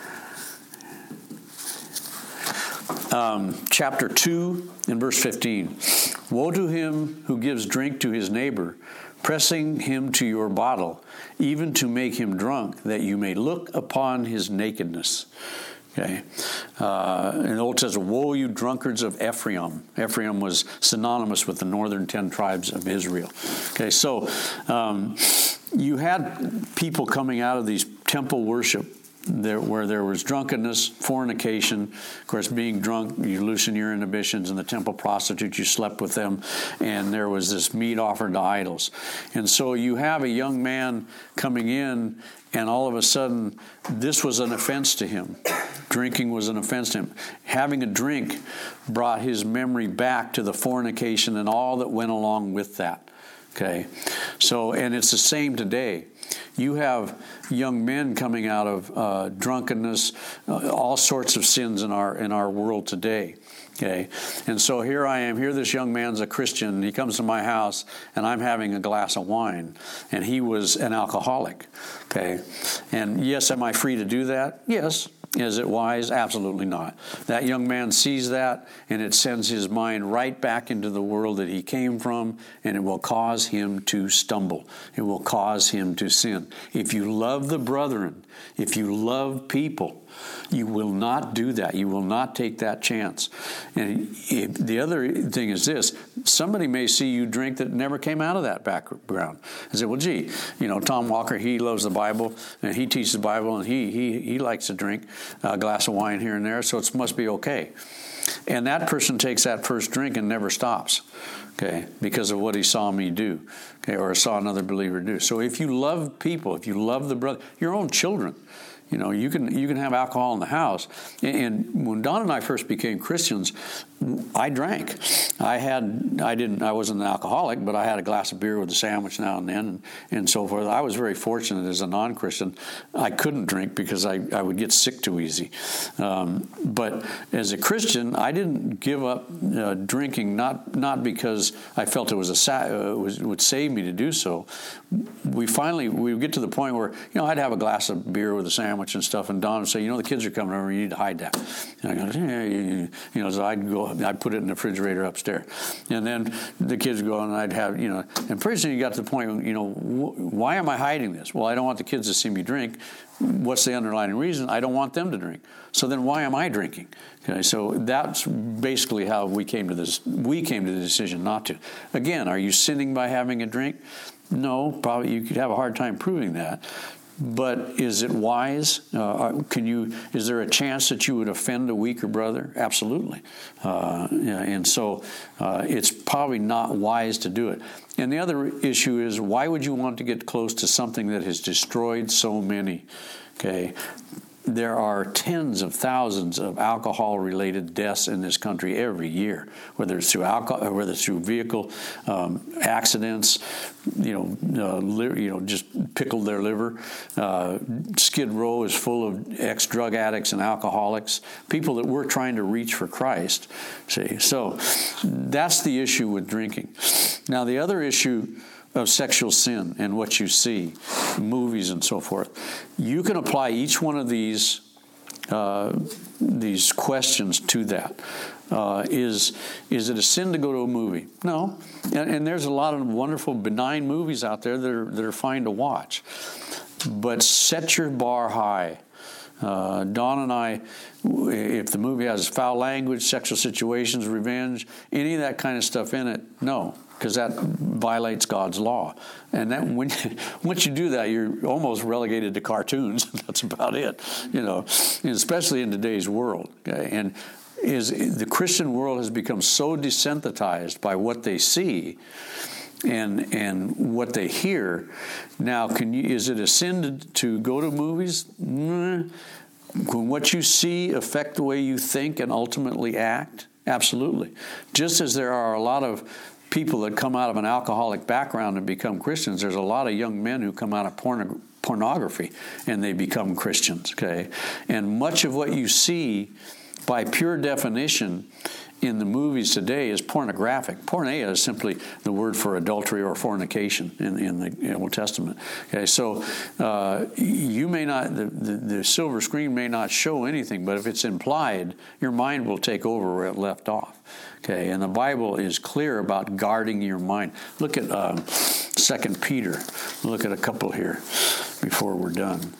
Um, chapter two and verse fifteen. Woe to him who gives drink to his neighbor, pressing him to your bottle, even to make him drunk, that you may look upon his nakedness. Okay. Uh, and the Old Testament, woe you drunkards of Ephraim. Ephraim was synonymous with the northern ten tribes of Israel. Okay, so um, you had people coming out of these temple worship there, where there was drunkenness, fornication. Of course, being drunk, you loosen your inhibitions. And the temple prostitutes, you slept with them. And there was this meat offered to idols. And so you have a young man coming in, and all of a sudden, this was an offense to him. Drinking was an offense to him. Having a drink brought his memory back to the fornication and all that went along with that. Okay, so, and it's the same today. You have young men coming out of uh, drunkenness, uh, all sorts of sins in our in our world today. Okay, and so here I am. Here, this young man's a Christian. He comes to my house, and I'm having a glass of wine, and he was an alcoholic. Okay, and yes, am I free to do that? Yes, Is it wise? Absolutely not. That young man sees that, and it sends his mind right back into the world that he came from, and it will cause him to stumble. It will cause him to sin. If you love the brethren, if you love people, you will not do that. You will not take that chance. And if, the other thing is this. Somebody may see you drink that never came out of that background and say, well, gee, you know, Tom Walker, he loves the Bible, and he teaches the Bible, and he he he likes to drink a glass of wine here and there, so it must be okay. And that person takes that first drink and never stops, okay, because of what he saw me do, okay, or saw another believer do. So if you love people, if you love the brother, your own children, you know, you can you can have alcohol in the house. And when Don and I first became Christians, I drank. I had I didn't I wasn't an alcoholic, but I had a glass of beer with a sandwich now and then, and, and so forth. I was very fortunate as a non-Christian. I couldn't drink because I, I would get sick too easy. Um, but as a Christian, I didn't give up uh, drinking, not not because I felt it was a sa- uh, was, would save me to do so. We finally we would get to the point where, you know, I'd have a glass of beer with a sandwich and stuff, and Don would say, you know, the kids are coming over, you need to hide that. And I go, yeah, you know, so I'd go, I'd put it in the refrigerator upstairs. And then the kids go, and I'd have, you know, and pretty soon you got to the point, you know, wh- why am I hiding this? Well, I don't want the kids to see me drink. What's the underlying reason? I don't want them to drink. So then why am I drinking? Okay, so that's basically how we came to this. We came to the decision not to. Again, are you sinning by having a drink? No, probably you could have a hard time proving that. But is it wise? Uh, can you? Is there a chance that you would offend a weaker brother? Absolutely. Uh, yeah, and so uh, it's probably not wise to do it. And the other issue is, why would you want to get close to something that has destroyed so many? Okay. There are tens of thousands of alcohol-related deaths in this country every year, whether it's through alcohol, whether it's through vehicle um, accidents, you know, uh, li- you know, just pickled their liver. Uh, Skid Row is full of ex-drug addicts and alcoholics, people that we're trying to reach for Christ. See, so that's the issue with drinking. Now, the other issue of sexual sin and what you see, movies and so forth. You can apply each one of these uh, these questions to that. Uh, is is it a sin to go to a movie? No, and, and there's a lot of wonderful, benign movies out there that are that are fine to watch. But set your bar high. Uh, Don and I, if the movie has foul language, sexual situations, revenge, any of that kind of stuff in it, no. Because that violates God's law. And that when once you do that, you're almost relegated to cartoons. That's about it, you know, and especially in today's world. Okay? And is the Christian world has become so desensitized by what they see and and what they hear. Now, can you? Is it a sin to, to go to movies? Mm. Can what you see affect the way you think and ultimately act? Absolutely. Just as there are a lot of people that come out of an alcoholic background and become Christians, there's a lot of young men who come out of porno- pornography and they become Christians, okay? And much of what you see, by pure definition, in the movies today is pornographic. Porneia is simply the word for adultery or fornication in, in the Old Testament. Okay, so uh, you may not, the, the, the silver screen may not show anything, but if it's implied, your mind will take over where it left off. Okay, and the Bible is clear about guarding your mind. Look at um, Second Peter. Look at a couple here before we're done.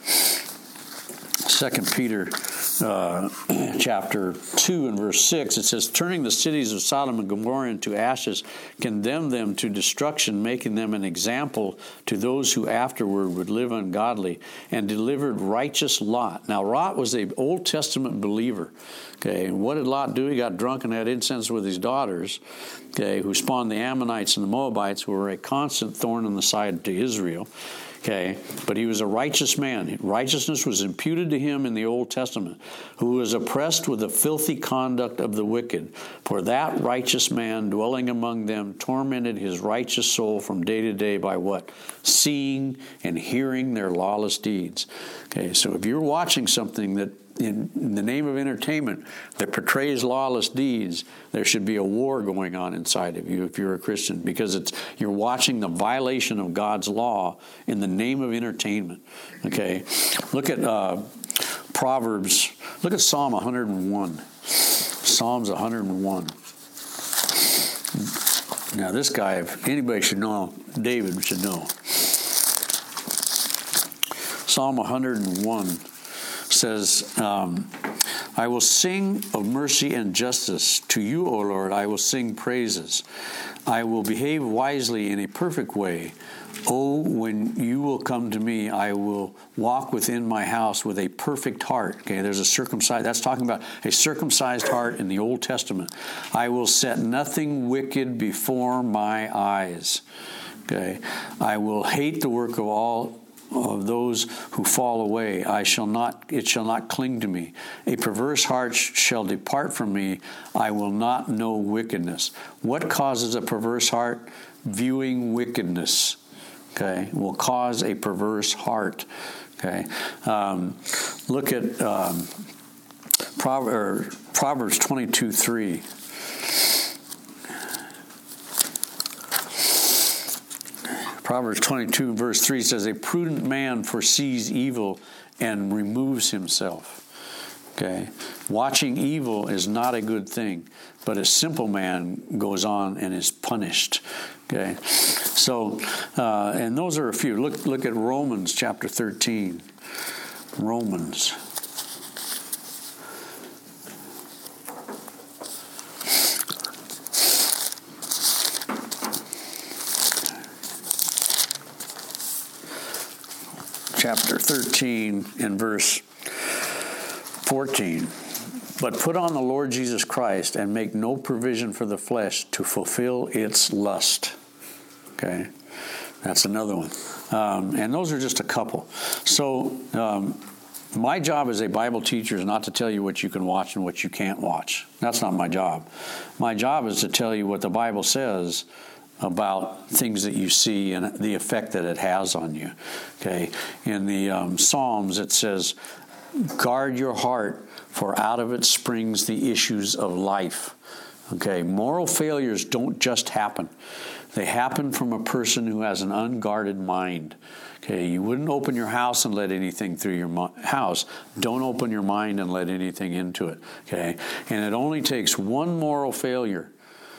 Second Peter uh, chapter two and verse six, it says, turning the cities of Sodom and Gomorrah into ashes, condemned them to destruction, making them an example to those who afterward would live ungodly, and delivered righteous Lot. Now, Lot was an Old Testament believer. Okay, and what did Lot do? He got drunk and had incense with his daughters, okay, who spawned the Ammonites and the Moabites, who were a constant thorn in the side to Israel. Okay, but he was a righteous man. Righteousness was imputed to him in the Old Testament, who was oppressed with the filthy conduct of the wicked. For that righteous man dwelling among them tormented his righteous soul from day to day by what? Seeing and hearing their lawless deeds. Okay, so if you're watching something that in, in the name of entertainment that portrays lawless deeds, there should be a war going on inside of you if you're a Christian, because it's you're watching the violation of God's law in the name of entertainment. Okay, look at uh, Proverbs Look at Psalm one hundred one. Psalms one hundred one. Now, this guy, if anybody should know, David should know. Psalm one hundred one says, um, I will sing of mercy and justice. To you, O Lord, I will sing praises. I will behave wisely in a perfect way. Oh, when you will come to me, I will walk within my house with a perfect heart. Okay, there's a circumcised, that's talking about a circumcised heart in the Old Testament. I will set nothing wicked before my eyes. Okay, I will hate the work of all of those who fall away. I shall not, it shall not cling to me. A perverse heart shall depart from me. I will not know wickedness. What causes a perverse heart? Viewing wickedness. Okay, will cause a perverse heart. Okay, um, look at um, Proverbs, Proverbs twenty-two three. Proverbs twenty-two verse three says, a prudent man foresees evil and removes himself. Okay, watching evil is not a good thing, but a simple man goes on and is punished. Okay, so uh, and those are a few. Look, look at Romans chapter thirteen. Romans. Chapter thirteen and verse fourteen. But put on the Lord Jesus Christ and make no provision for the flesh to fulfill its lust. Okay, that's another one. Um, and those are just a couple. So um, my job as a Bible teacher is not to tell you what you can watch and what you can't watch. That's not my job. My job is to tell you what the Bible says about things that you see and the effect that it has on you. Okay, in the um, Psalms it says, guard your heart, for out of it springs the issues of life. Okay, moral failures don't just happen. They happen from a person who has an unguarded mind. Okay, you wouldn't open your house and let anything through your mo- house. Don't open your mind and let anything into it. Okay, and it only takes one moral failure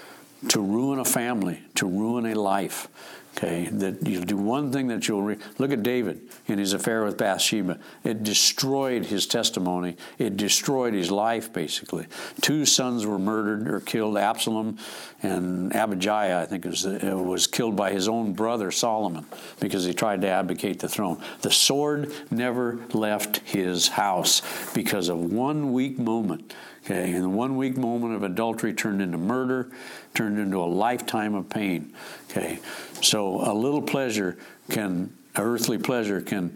to ruin a family, to ruin a life. Okay, that you'll do one thing that you'll re- look at David in his affair with Bathsheba. It destroyed his testimony. It destroyed his life, basically. Two sons were murdered or killed. Absalom and Abijah, I think, was was killed by his own brother Solomon because he tried to abdicate the throne. The sword never left his house because of one weak moment. Okay, and one weak moment of adultery turned into murder, turned into a lifetime of pain. Okay, so a little pleasure can, earthly pleasure can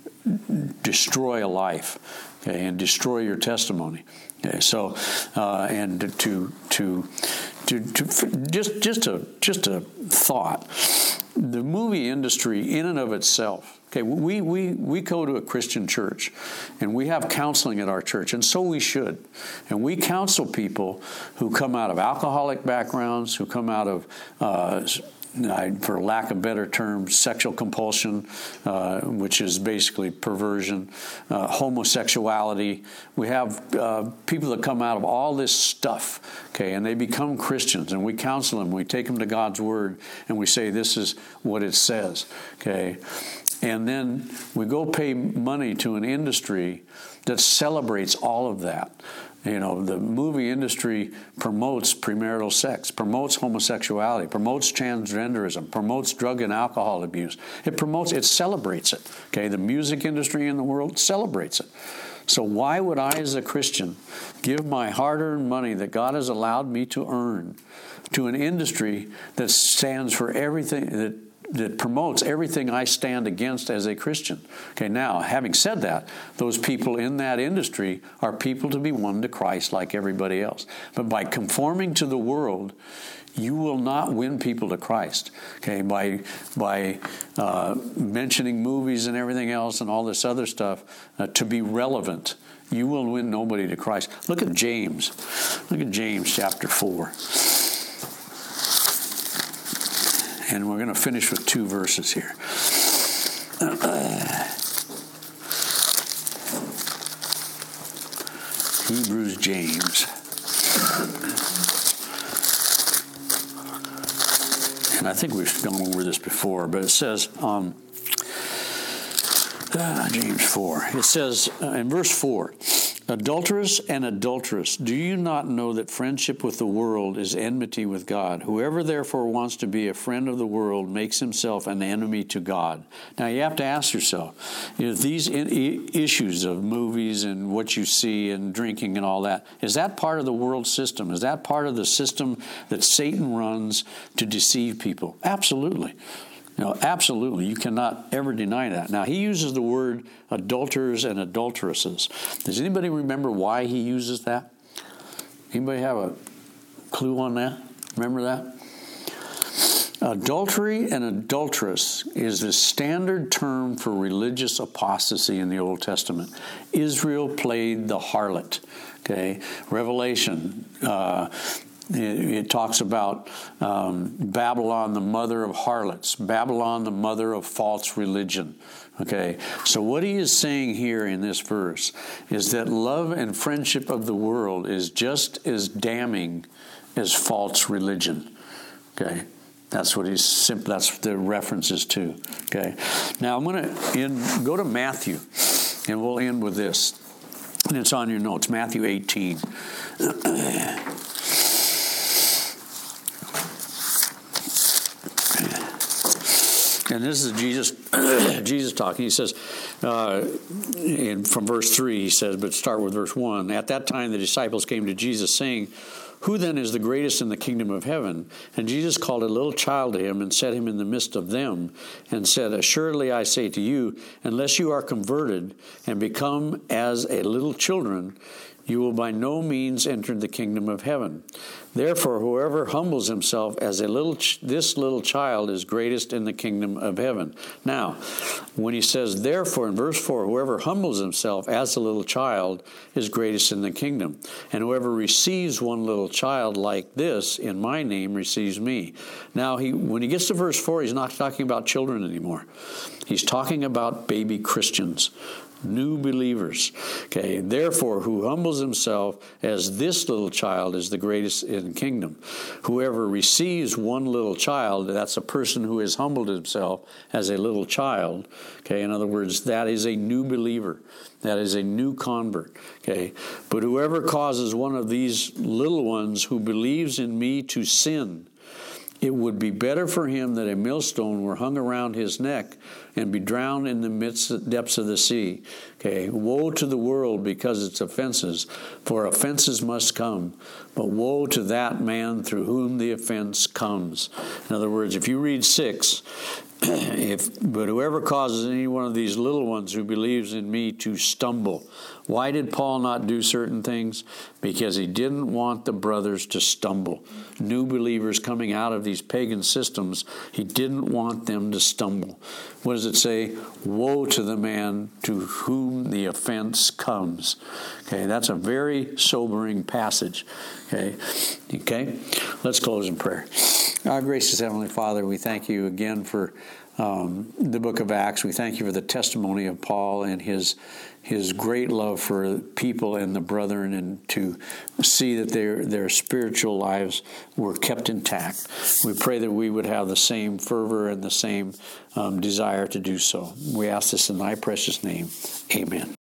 destroy a life, okay, and destroy your testimony. Okay, so uh, and to to to to just just a just a thought. The movie industry, in and of itself. Okay, we, we, we go to a Christian church, and we have counseling at our church, and so we should. And we counsel people who come out of alcoholic backgrounds, who come out of, uh, for lack of better terms, sexual compulsion, uh, which is basically perversion, uh, homosexuality. We have uh, people that come out of all this stuff, okay, and they become Christians, and we counsel them. We take them to God's Word, and we say, this is what it says, okay. And then we go pay money to an industry that celebrates all of that. You know, the movie industry promotes premarital sex, promotes homosexuality, promotes transgenderism, promotes drug and alcohol abuse. It promotes, it celebrates it. Okay, the music industry in the world celebrates it. So why would I, as a Christian, give my hard-earned money that God has allowed me to earn to an industry that stands for everything that that promotes everything I stand against as a Christian? Okay, now, having said that, those people in that industry are people to be won to Christ like everybody else. But by conforming to the world, you will not win people to Christ. Okay, by by uh, mentioning movies and everything else and all this other stuff uh, to be relevant, you will win nobody to Christ. Look at James. Look at James chapter four. And we're going to finish with two verses here. James. And I think we've gone over this before, but it says, um, uh, James four, it says uh, in verse four, adulterers and adulteress, do you not know that friendship with the world is enmity with God? Whoever therefore wants to be a friend of the world makes himself an enemy to God. Now you have to ask yourself, you know, these in- issues of movies and what you see and drinking and all that, is that part of the world system? Is that part of the system that Satan runs to deceive people? Absolutely. No, absolutely. You cannot ever deny that. Now, he uses the word adulterers and adulteresses. Does anybody remember why he uses that? Anybody have a clue on that? Remember that? Adultery and adulteress is the standard term for religious apostasy in the Old Testament. Israel played the harlot. Okay, Revelation. Uh, It, it talks about um, Babylon, the mother of harlots, Babylon, the mother of false religion. Okay, so what he is saying here in this verse is that love and friendship of the world is just as damning as false religion. Okay, that's what he's simple. That's the references to. Okay, now I'm going to go to Matthew, and we'll end with this, and it's on your notes, Matthew eighteen. And this is Jesus Jesus talking. He says, uh, in, from verse three, he says, but start with verse one. At that time the disciples came to Jesus, saying, who then is the greatest in the kingdom of heaven? And Jesus called a little child to him and set him in the midst of them and said, assuredly I say to you, unless you are converted and become as a little children, you will by no means enter the kingdom of heaven. Therefore, whoever humbles himself as a little, ch- this little child is greatest in the kingdom of heaven. Now, when he says, therefore, in verse four, whoever humbles himself as a little child is greatest in the kingdom. And whoever receives one little child like this in my name receives me. Now, he, when he gets to verse four, he's not talking about children anymore. He's talking about baby Christians. New believers. Okay, therefore, who humbles himself as this little child is the greatest in the kingdom. Whoever receives one little child, that's a person who has humbled himself as a little child. Okay, in other words, that is a new believer. That is a new convert. Okay, but whoever causes one of these little ones who believes in me to sin, it would be better for him that a millstone were hung around his neck and be drowned in the midst depths of the sea. Okay, woe to the world because its offenses, for offenses must come. But woe to that man through whom the offense comes. In other words, if you read six, if but whoever causes any one of these little ones who believes in me to stumble. Why did Paul not do certain things? Because he didn't want the brothers to stumble. New believers coming out of these pagan systems, he didn't want them to stumble. What does it say? Woe to the man to whom the offense comes. Okay, that's a very sobering passage. Okay, okay. Let's close in prayer. Our gracious Heavenly Father, we thank you again for um, the book of Acts. We thank you for the testimony of Paul and his his great love for people and the brethren, and to see that their their spiritual lives were kept intact. We pray that we would have the same fervor and the same um, desire to do so. We ask this in thy precious name. Amen.